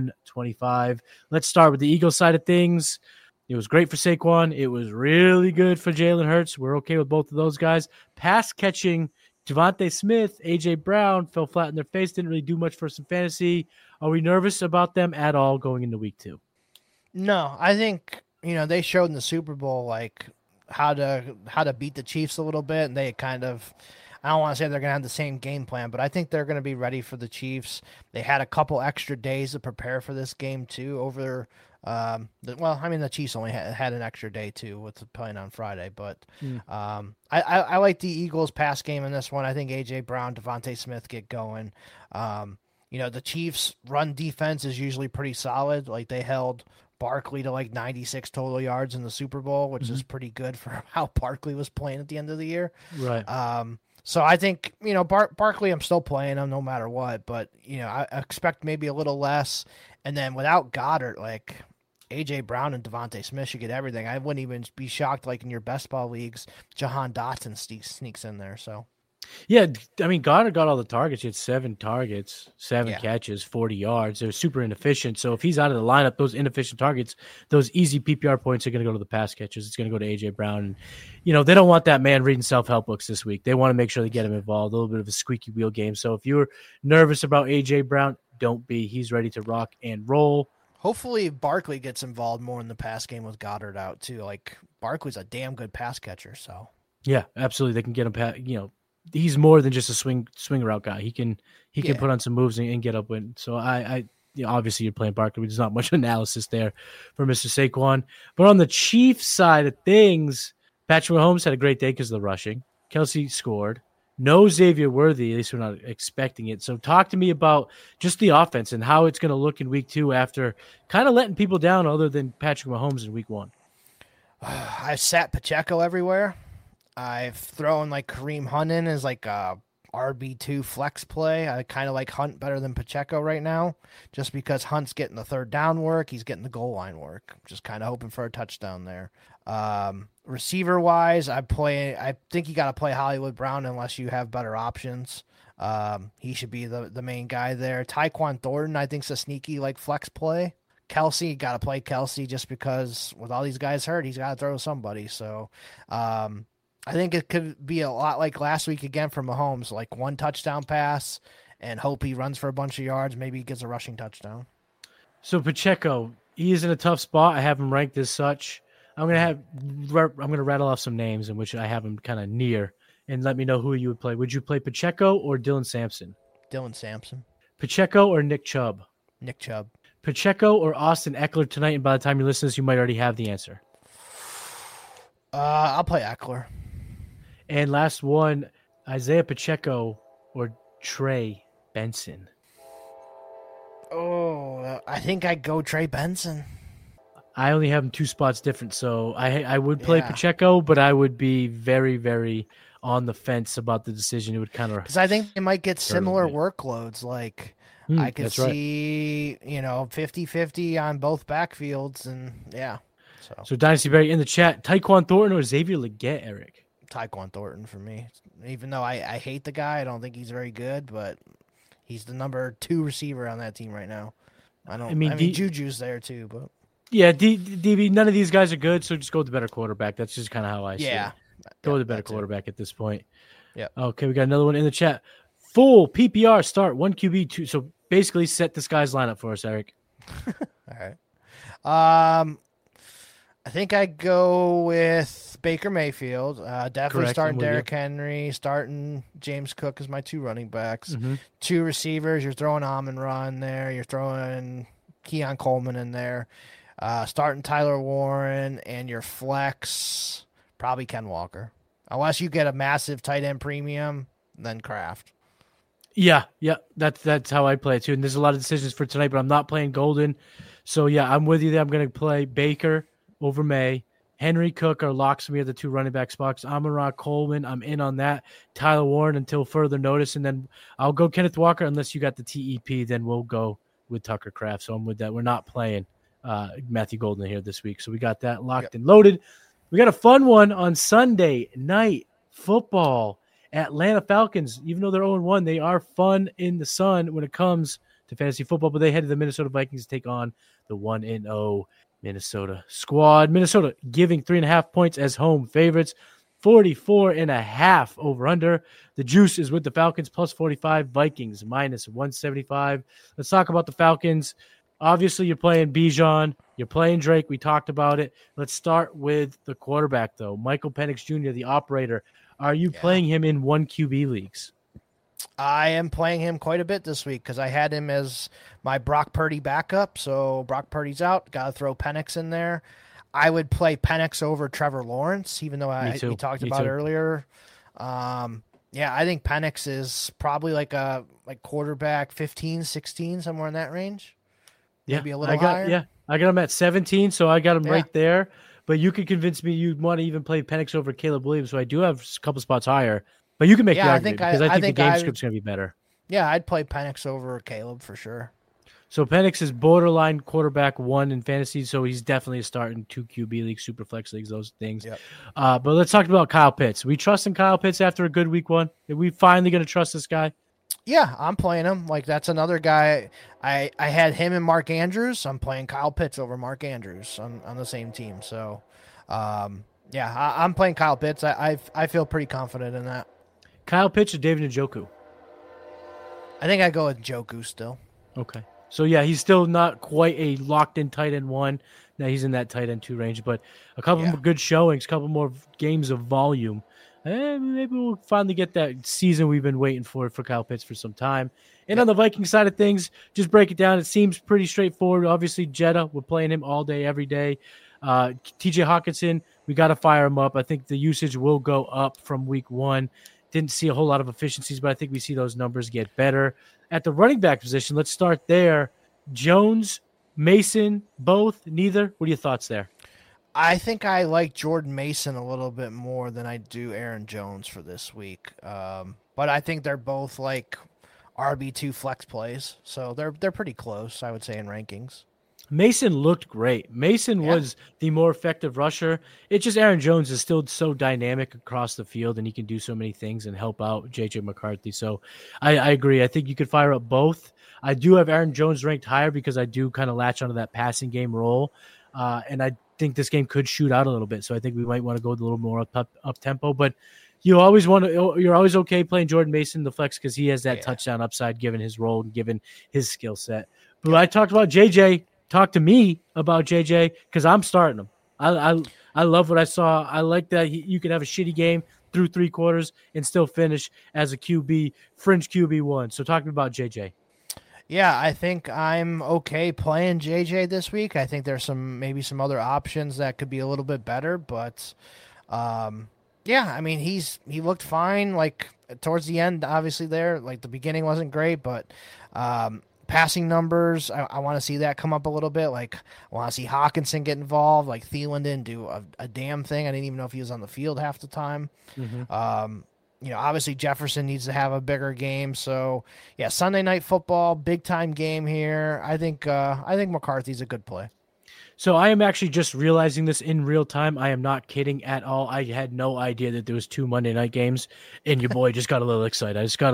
125. Let's start with the Eagles side of things. It was great for Saquon. It was really good for Jalen Hurts. We're okay with both of those guys. Pass catching, Devontae Smith, A.J. Brown fell flat in their face. Didn't really do much for some fantasy. Are we nervous about them at all going into week 2? No, I think, they showed in the Super Bowl, like, how to beat the Chiefs a little bit. And they kind of, I don't want to say they're going to have the same game plan, but I think they're going to be ready for the Chiefs. They had a couple extra days to prepare for this game, too, over The Chiefs only had an extra day too with playing on Friday, but Mm. I like the Eagles pass game in this one. I think AJ Brown, Devontae Smith get going. The Chiefs run defense is usually pretty solid. Like they held Barkley to like 96 total yards in the Super Bowl, which is pretty good for how Barkley was playing at the end of the year. Right. So I think, Barkley, I'm still playing him no matter what, but, I expect maybe a little less. And then without Goddard, like A.J. Brown and Devontae Smith should get everything. I wouldn't even be shocked, like in your best ball leagues, Jahan Dotson sneaks in there. So, Yeah, I mean, Goddard got all the targets. He had 7 targets, 7 Yeah. catches, 40 yards. They're super inefficient. So if he's out of the lineup, those inefficient targets, those easy PPR points are going to go to the pass catches. It's going to go to A.J. Brown. And, they don't want that man reading self-help books this week. They want to make sure they get him involved, a little bit of a squeaky wheel game. So if you're nervous about A.J. Brown, don't be. He's ready to rock and roll. hopefully Barkley gets involved more in the pass game with Goddard out too. Like Barkley's a damn good pass catcher. So, Yeah, absolutely. They can get him, he's more than just a swing route guy. He can Yeah. put on some moves and get up with. So obviously you're playing Barkley. There's not much analysis there for Mr. Saquon. But on the Chiefs side of things, Patrick Mahomes had a great day because of the rushing. Kelsey scored. No Xavier Worthy, at least we're not expecting it. So talk to me about just the offense and how it's going to look in week 2 after kind of letting people down other than Patrick Mahomes in week 1. I've sat Pacheco everywhere. I've thrown like Kareem Hunt in as like a RB2 flex play. I kind of like Hunt better than Pacheco right now, just because Hunt's getting the third down work. He's getting the goal line work. Just kind of hoping for a touchdown there. Receiver wise, I think you got to play Hollywood Brown unless you have better options. He should be the main guy there. Tyquan Thornton, I think, is a sneaky like flex play. Kelsey, got to play Kelsey just because with all these guys hurt, he's got to throw somebody. So, I think it could be a lot like last week again for Mahomes, like 1 touchdown pass and hope he runs for a bunch of yards. Maybe he gets a rushing touchdown. So Pacheco, he is in a tough spot. I have him ranked as such. I'm gonna rattle off some names in which I have him kind of near, and let me know who you would play. Would you play Pacheco or Dylan Sampson? Dylan Sampson. Pacheco or Nick Chubb? Nick Chubb. Pacheco or Austin Eckler tonight? And by the time you listen to this, you might already have the answer. I'll play Eckler. And last one, Isaiah Pacheco or Trey Benson? Oh, I think I'd go Trey Benson. I only have him 2 spots different, so I would play Pacheco, but I would be very, very on the fence about the decision. It would kind of because I think they might get similar workloads. Like I could see, 50-50 on both backfields, and yeah. So Dynasty Barry in the chat, Tyquan Thornton or Xavier Legette, Eric? Tyquan Thornton for me. Even though I hate the guy, I don't think he's very good, but he's the number 2 receiver on that team right now. I mean Juju's there too, but yeah, DB, none of these guys are good, so just go with the better quarterback. That's just kind of how I see it. Go with the better quarterback at this point. Yeah. Okay, we got another one in the chat. Full PPR start, 1 QB, 2. So basically set this guy's lineup for us, Eric. All right. I think I'd go with Baker Mayfield. Definitely starting Derrick Henry, starting James Cook as my 2 running backs. 2 receivers, you're throwing Amon-Ra in there. You're throwing Keon Coleman in there. Starting Tyler Warren, and your flex, probably Ken Walker. Unless you get a massive tight end premium, then Kraft. Yeah, that's how I play it too. And there's a lot of decisions for tonight, but I'm not playing Golden. So yeah, I'm with you there. I'm going to play Baker over May. Henry, Cook are locks for me at the 2 running back spots. Amon-Ra, Coleman, I'm in on that. Tyler Warren until further notice, and then I'll go Kenneth Walker unless you got the TEP. Then we'll go with Tucker Kraft. So I'm with that. We're not playing Matthew Golden here this week. So we got that locked and loaded. We got a fun one on Sunday Night Football. Atlanta Falcons, even though they're 0-1, they are fun in the sun when it comes to fantasy football, but they head to the Minnesota Vikings to take on the 1-0 Minnesota squad. Minnesota giving 3.5 points as home favorites, 44.5 over under. The juice is with the Falcons plus 45, Vikings minus 175. Let's talk about the Falcons. Obviously, you're playing Bijan. You're playing Drake. We talked about it. Let's start with the quarterback, though. Michael Penix Jr., the operator. Are you playing him in 1 QB leagues? I am playing him quite a bit this week because I had him as my Brock Purdy backup. So Brock Purdy's out. Got to throw Penix in there. I would play Penix over Trevor Lawrence, even though Me we too. talked Me about too. earlier. Yeah, I think Penix is probably like a quarterback 15, 16, somewhere in that range. Yeah, Maybe a little higher. I got him at 17, so I got him Yeah. right there. But you could convince me you'd want to even play Penix over Caleb Williams, so I do have a couple spots higher. But you can make the Yeah, argument because I I think the think game I script's going to be better. yeah, I'd play Penix over Caleb for sure. So Penix is borderline quarterback 1 in fantasy, so he's definitely a start in 2 QB leagues, super flex leagues, those things. Yep. But let's talk about Kyle Pitts. We trust in Kyle Pitts after a good week 1. Are we finally going to trust this guy? Yeah, I'm playing him. Like that's another guy. I had him and Mark Andrews. I'm playing Kyle Pitts over Mark Andrews on the same team. So, yeah, I'm playing Kyle Pitts. I feel pretty confident in that. Kyle Pitts or David Njoku? I think I go with Joku still. Okay. So, yeah, he's still not quite a locked-in tight end 1. Now he's in that tight end 2 range, but a couple more good showings, a couple more games of volume. Maybe we'll finally get that season we've been waiting for Kyle Pitts for some time. And on the Viking side of things, just break it down. It seems pretty straightforward. Obviously, Jetta, we're playing him all day, every day. TJ Hawkinson, we got to fire him up. I think the usage will go up from week 1. Didn't see a whole lot of efficiencies, but I think we see those numbers get better. At the running back position, let's start there. Jones, Mason, both, neither. What are your thoughts there? I think I like Jordan Mason a little bit more than I do Aaron Jones for this week. But I think they're both like RB2 flex plays, so they're pretty close, I would say, in rankings. Mason looked great. Mason was the more effective rusher. It's just Aaron Jones is still so dynamic across the field, and he can do so many things and help out J.J. McCarthy. So I agree. I think you could fire up both. I do have Aaron Jones ranked higher because I do kind of latch onto that passing game role, and I think this game could shoot out a little bit. So I think we might want to go a little more up tempo, but you're always okay playing Jordan Mason the flex because he has that touchdown upside given his role and given his skill set. But I talked about JJ. Talk to me about JJ because I'm starting him. I love what I saw. I like that you can have a shitty game through 3 quarters and still finish as a QB, fringe QB1. So talk to me about JJ. Yeah, I think I'm okay playing JJ this week. I think there's maybe some other options that could be a little bit better, but yeah, I mean he looked fine like towards the end, obviously there. Like the beginning wasn't great, but passing numbers, I want to see that come up a little bit. Like I want to see Hawkinson get involved. Like Thielen didn't do a damn thing. I didn't even know if he was on the field half the time. Mm-hmm. Obviously Jefferson needs to have a bigger game. So yeah, Sunday Night Football, big time game here. I think McCarthy's a good play. So I am actually just realizing this in real time. I am not kidding at all. I had no idea that there was 2 Monday night games, and your boy just got a little excited. I just got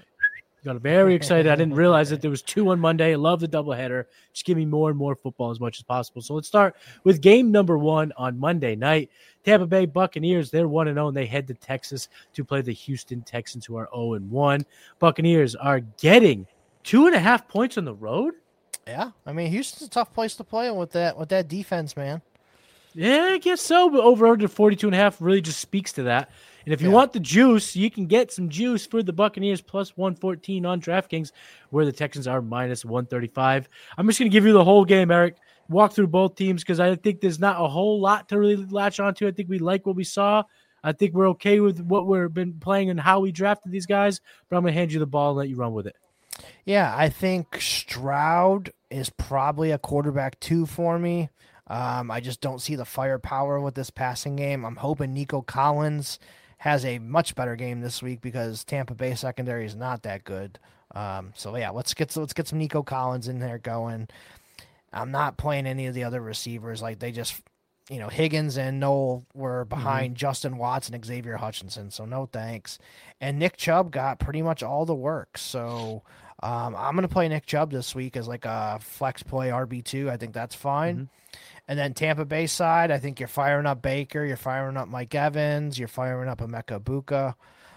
very excited. I didn't realize that there was 2 on Monday. I love the doubleheader. Just give me more and more football as much as possible. So let's start with game number 1 on Monday night. Tampa Bay Buccaneers, they're 1-0, and they head to Texas to play the Houston Texans, who are 0-1. Buccaneers are getting 2.5 points on the road. Yeah, I mean Houston's a tough place to play with that defense, man. Yeah, I guess so. But over under 42.5 really just speaks to that. And if you want the juice, you can get some juice for the Buccaneers plus 114 on DraftKings, where the Texans are minus 135. I'm just going to give you the whole game, Eric. Walk through both teams because I think there's not a whole lot to really latch onto. I think we like what we saw. I think we're okay with what we've been playing and how we drafted these guys. But I'm going to hand you the ball and let you run with it. Yeah, I think Stroud is probably a quarterback 2 for me. I just don't see the firepower with this passing game. I'm hoping Nico Collins has a much better game this week because Tampa Bay secondary is not that good. So yeah, let's get some Nico Collins in there going. I'm not playing any of the other receivers. Like they just, Higgins and Noel were behind Justin Watts and Xavier Hutchinson. So no thanks. And Nick Chubb got pretty much all the work. So I'm going to play Nick Chubb this week as like a flex play RB2. I think that's fine. Mm-hmm. And then Tampa Bay side, I think you're firing up Baker, you're firing up Mike Evans, you're firing up Emeka Egbuka.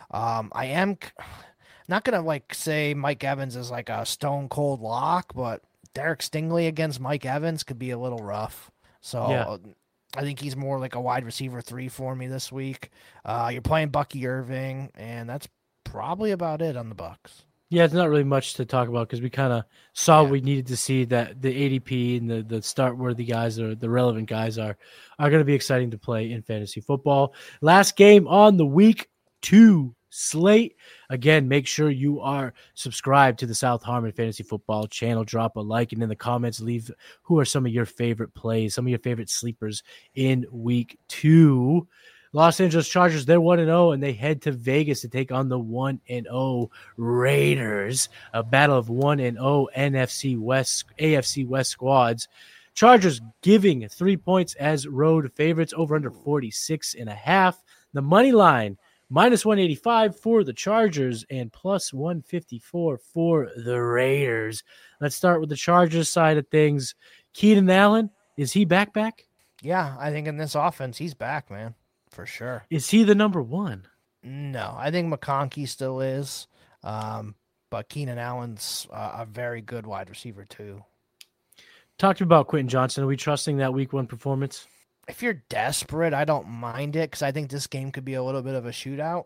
I am not going to say Mike Evans is like a stone cold lock, but Derek Stingley against Mike Evans could be a little rough. So I think he's more like a wide receiver 3 for me this week. You're playing Bucky Irving, and that's probably about it on the Bucks. Yeah, it's not really much to talk about because we kind of saw what we needed to see, that the ADP and the start-worthy guys, or the relevant guys, are going to be exciting to play in fantasy football. Last game on the week 2 slate. Again, make sure you are subscribed to the South Harmon Fantasy Football channel. Drop a like, and in the comments, leave who are some of your favorite plays, some of your favorite sleepers in week 2. Los Angeles Chargers, they're 1-0, and they head to Vegas to take on the 1-0 Raiders, a battle of 1-0 AFC West squads. Chargers giving 3 points as road favorites, over under 46.5. The money line, minus 185 for the Chargers and plus 154 for the Raiders. Let's start with the Chargers side of things. Keenan Allen, is he back? Yeah, I think in this offense, he's back, man. For sure. Is he the number one? No, I think McConkey still is. But Keenan Allen's a very good wide receiver too. Talk to me about Quentin Johnson. Are we trusting that week 1 performance? If you're desperate, I don't mind it because I think this game could be a little bit of a shootout.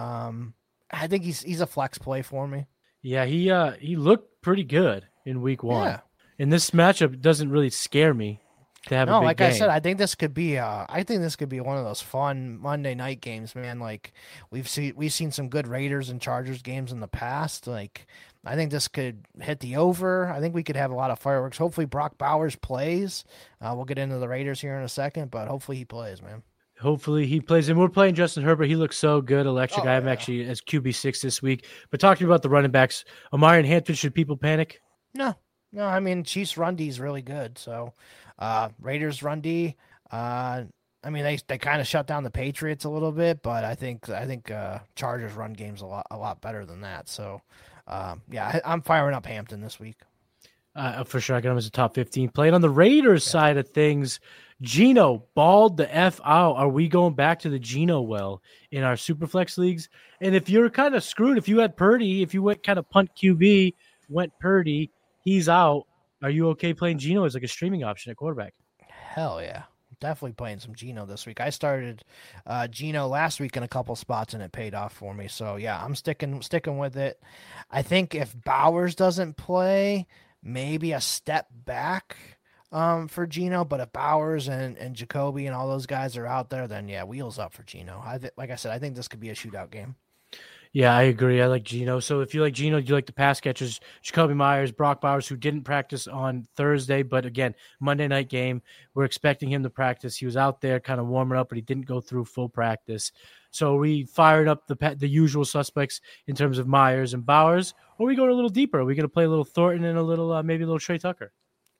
I think he's a flex play for me. Yeah, he looked pretty good in week 1. Yeah. And this matchup doesn't really scare me to have a big game. I said, I think this could be one of those fun Monday night games, man. Like we've seen some good Raiders and Chargers games in the past. Like I think this could hit the over. I think we could have a lot of fireworks. Hopefully Brock Bowers plays. We'll get into the Raiders here in a second, but hopefully he plays, man. Hopefully he plays. And we're playing Justin Herbert. He looks so good, electric. I have him actually as QB6 this week. But talking about the running backs, Omarion Hampton, should people panic? No. I mean, Chiefs run D is really good. So Raiders run D. I mean, they kind of shut down the Patriots a little bit, but I think Chargers run game's a lot better than that. So I'm firing up Hampton this week. For sure, I got him as a top 15. Playing on the Raiders side of things, Geno balled the F out. Are we going back to the Geno well in our Superflex leagues? And if you're kind of screwed, if you had Purdy, if you went kind of punt QB, went Purdy, he's out. Are you okay playing Geno as like a streaming option at quarterback? Hell yeah. Definitely playing some Geno this week. I started Geno last week in a couple spots, and it paid off for me. So, yeah, I'm sticking with it. I think if Bowers doesn't play, maybe a step back for Geno. But if Bowers and Jacoby and all those guys are out there, then, yeah, wheels up for Geno. Like I said, I think this could be a shootout game. Yeah, I agree. I like Geno. So if you like Geno, you like the pass catchers, Jacoby Myers, Brock Bowers, who didn't practice on Thursday, but again, Monday night game, we're expecting him to practice. He was out there kind of warming up, but he didn't go through full practice. So we fired up the usual suspects in terms of Myers and Bowers, or we go a little deeper. Are we going to play a little Thornton and a little maybe a little Trey Tucker?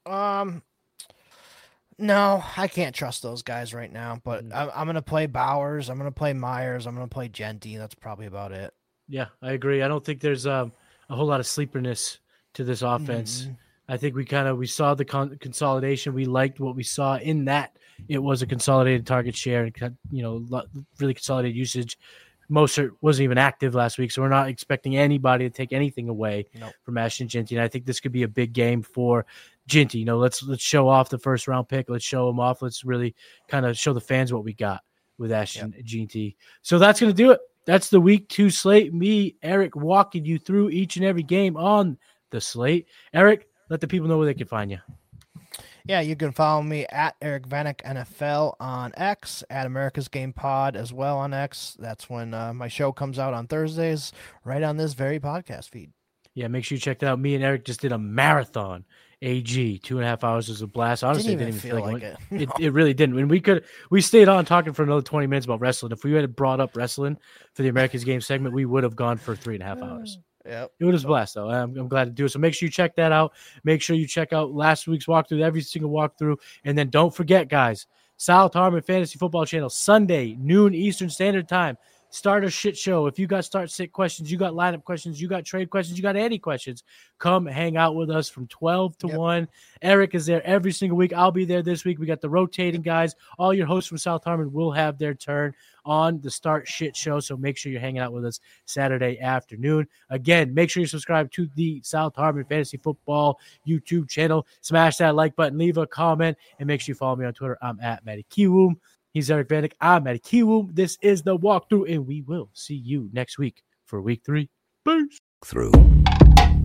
No, I can't trust those guys right now, but I'm going to play Bowers. I'm going to play Myers. I'm going to play Genty. That's probably about it. Yeah, I agree. I don't think there's a whole lot of sleeperness to this offense. Mm-hmm. I think we saw the consolidation. We liked what we saw in that. It was a consolidated target share and, really consolidated usage. Mostert wasn't even active last week, so we're not expecting anybody to take anything away from Ashton Genty. And I think this could be a big game for Genty. Let's show off the first round pick. Let's show him off. Let's really kind of show the fans what we got with Ashton Genty. So that's going to do it. That's the week 2 slate. Me, Eric, walking you through each and every game on the slate. Eric, let the people know where they can find you. Yeah, you can follow me at Eric Vanek NFL on X, at America's Game Pod as well on X. That's when my show comes out on Thursdays, right on this very podcast feed. Yeah, make sure you check that out. Me and Eric just did a marathon AG. 2.5 hours was a blast. Honestly, didn't even feel like it. No. It really didn't. And we stayed on talking for another 20 minutes about wrestling. If we had brought up wrestling for the America's Game segment, we would have gone for 3.5 hours. Yep. It was a blast, though. I'm glad to do it. So make sure you check that out. Make sure you check out last week's walkthrough, every single walkthrough. And then don't forget, guys, South Harmon Fantasy Football Channel, Sunday, noon Eastern Standard Time. Start a shit show. If you got start sit questions, you got lineup questions, you got trade questions, you got any questions, come hang out with us from 12 to 1. Eric is there every single week. I'll be there this week. We got the rotating guys. All your hosts from South Harmon will have their turn on the Start Shit Show. So make sure you're hanging out with us Saturday afternoon. Again, make sure you subscribe to the South Harmon Fantasy Football YouTube channel. Smash that like button, leave a comment, and make sure you follow me on Twitter. I'm at Matty Kiwoom. He's Eric Vanek. I'm Matty Kiwoom. This is the walkthrough, and we will see you next week for week 3. Peace. Through.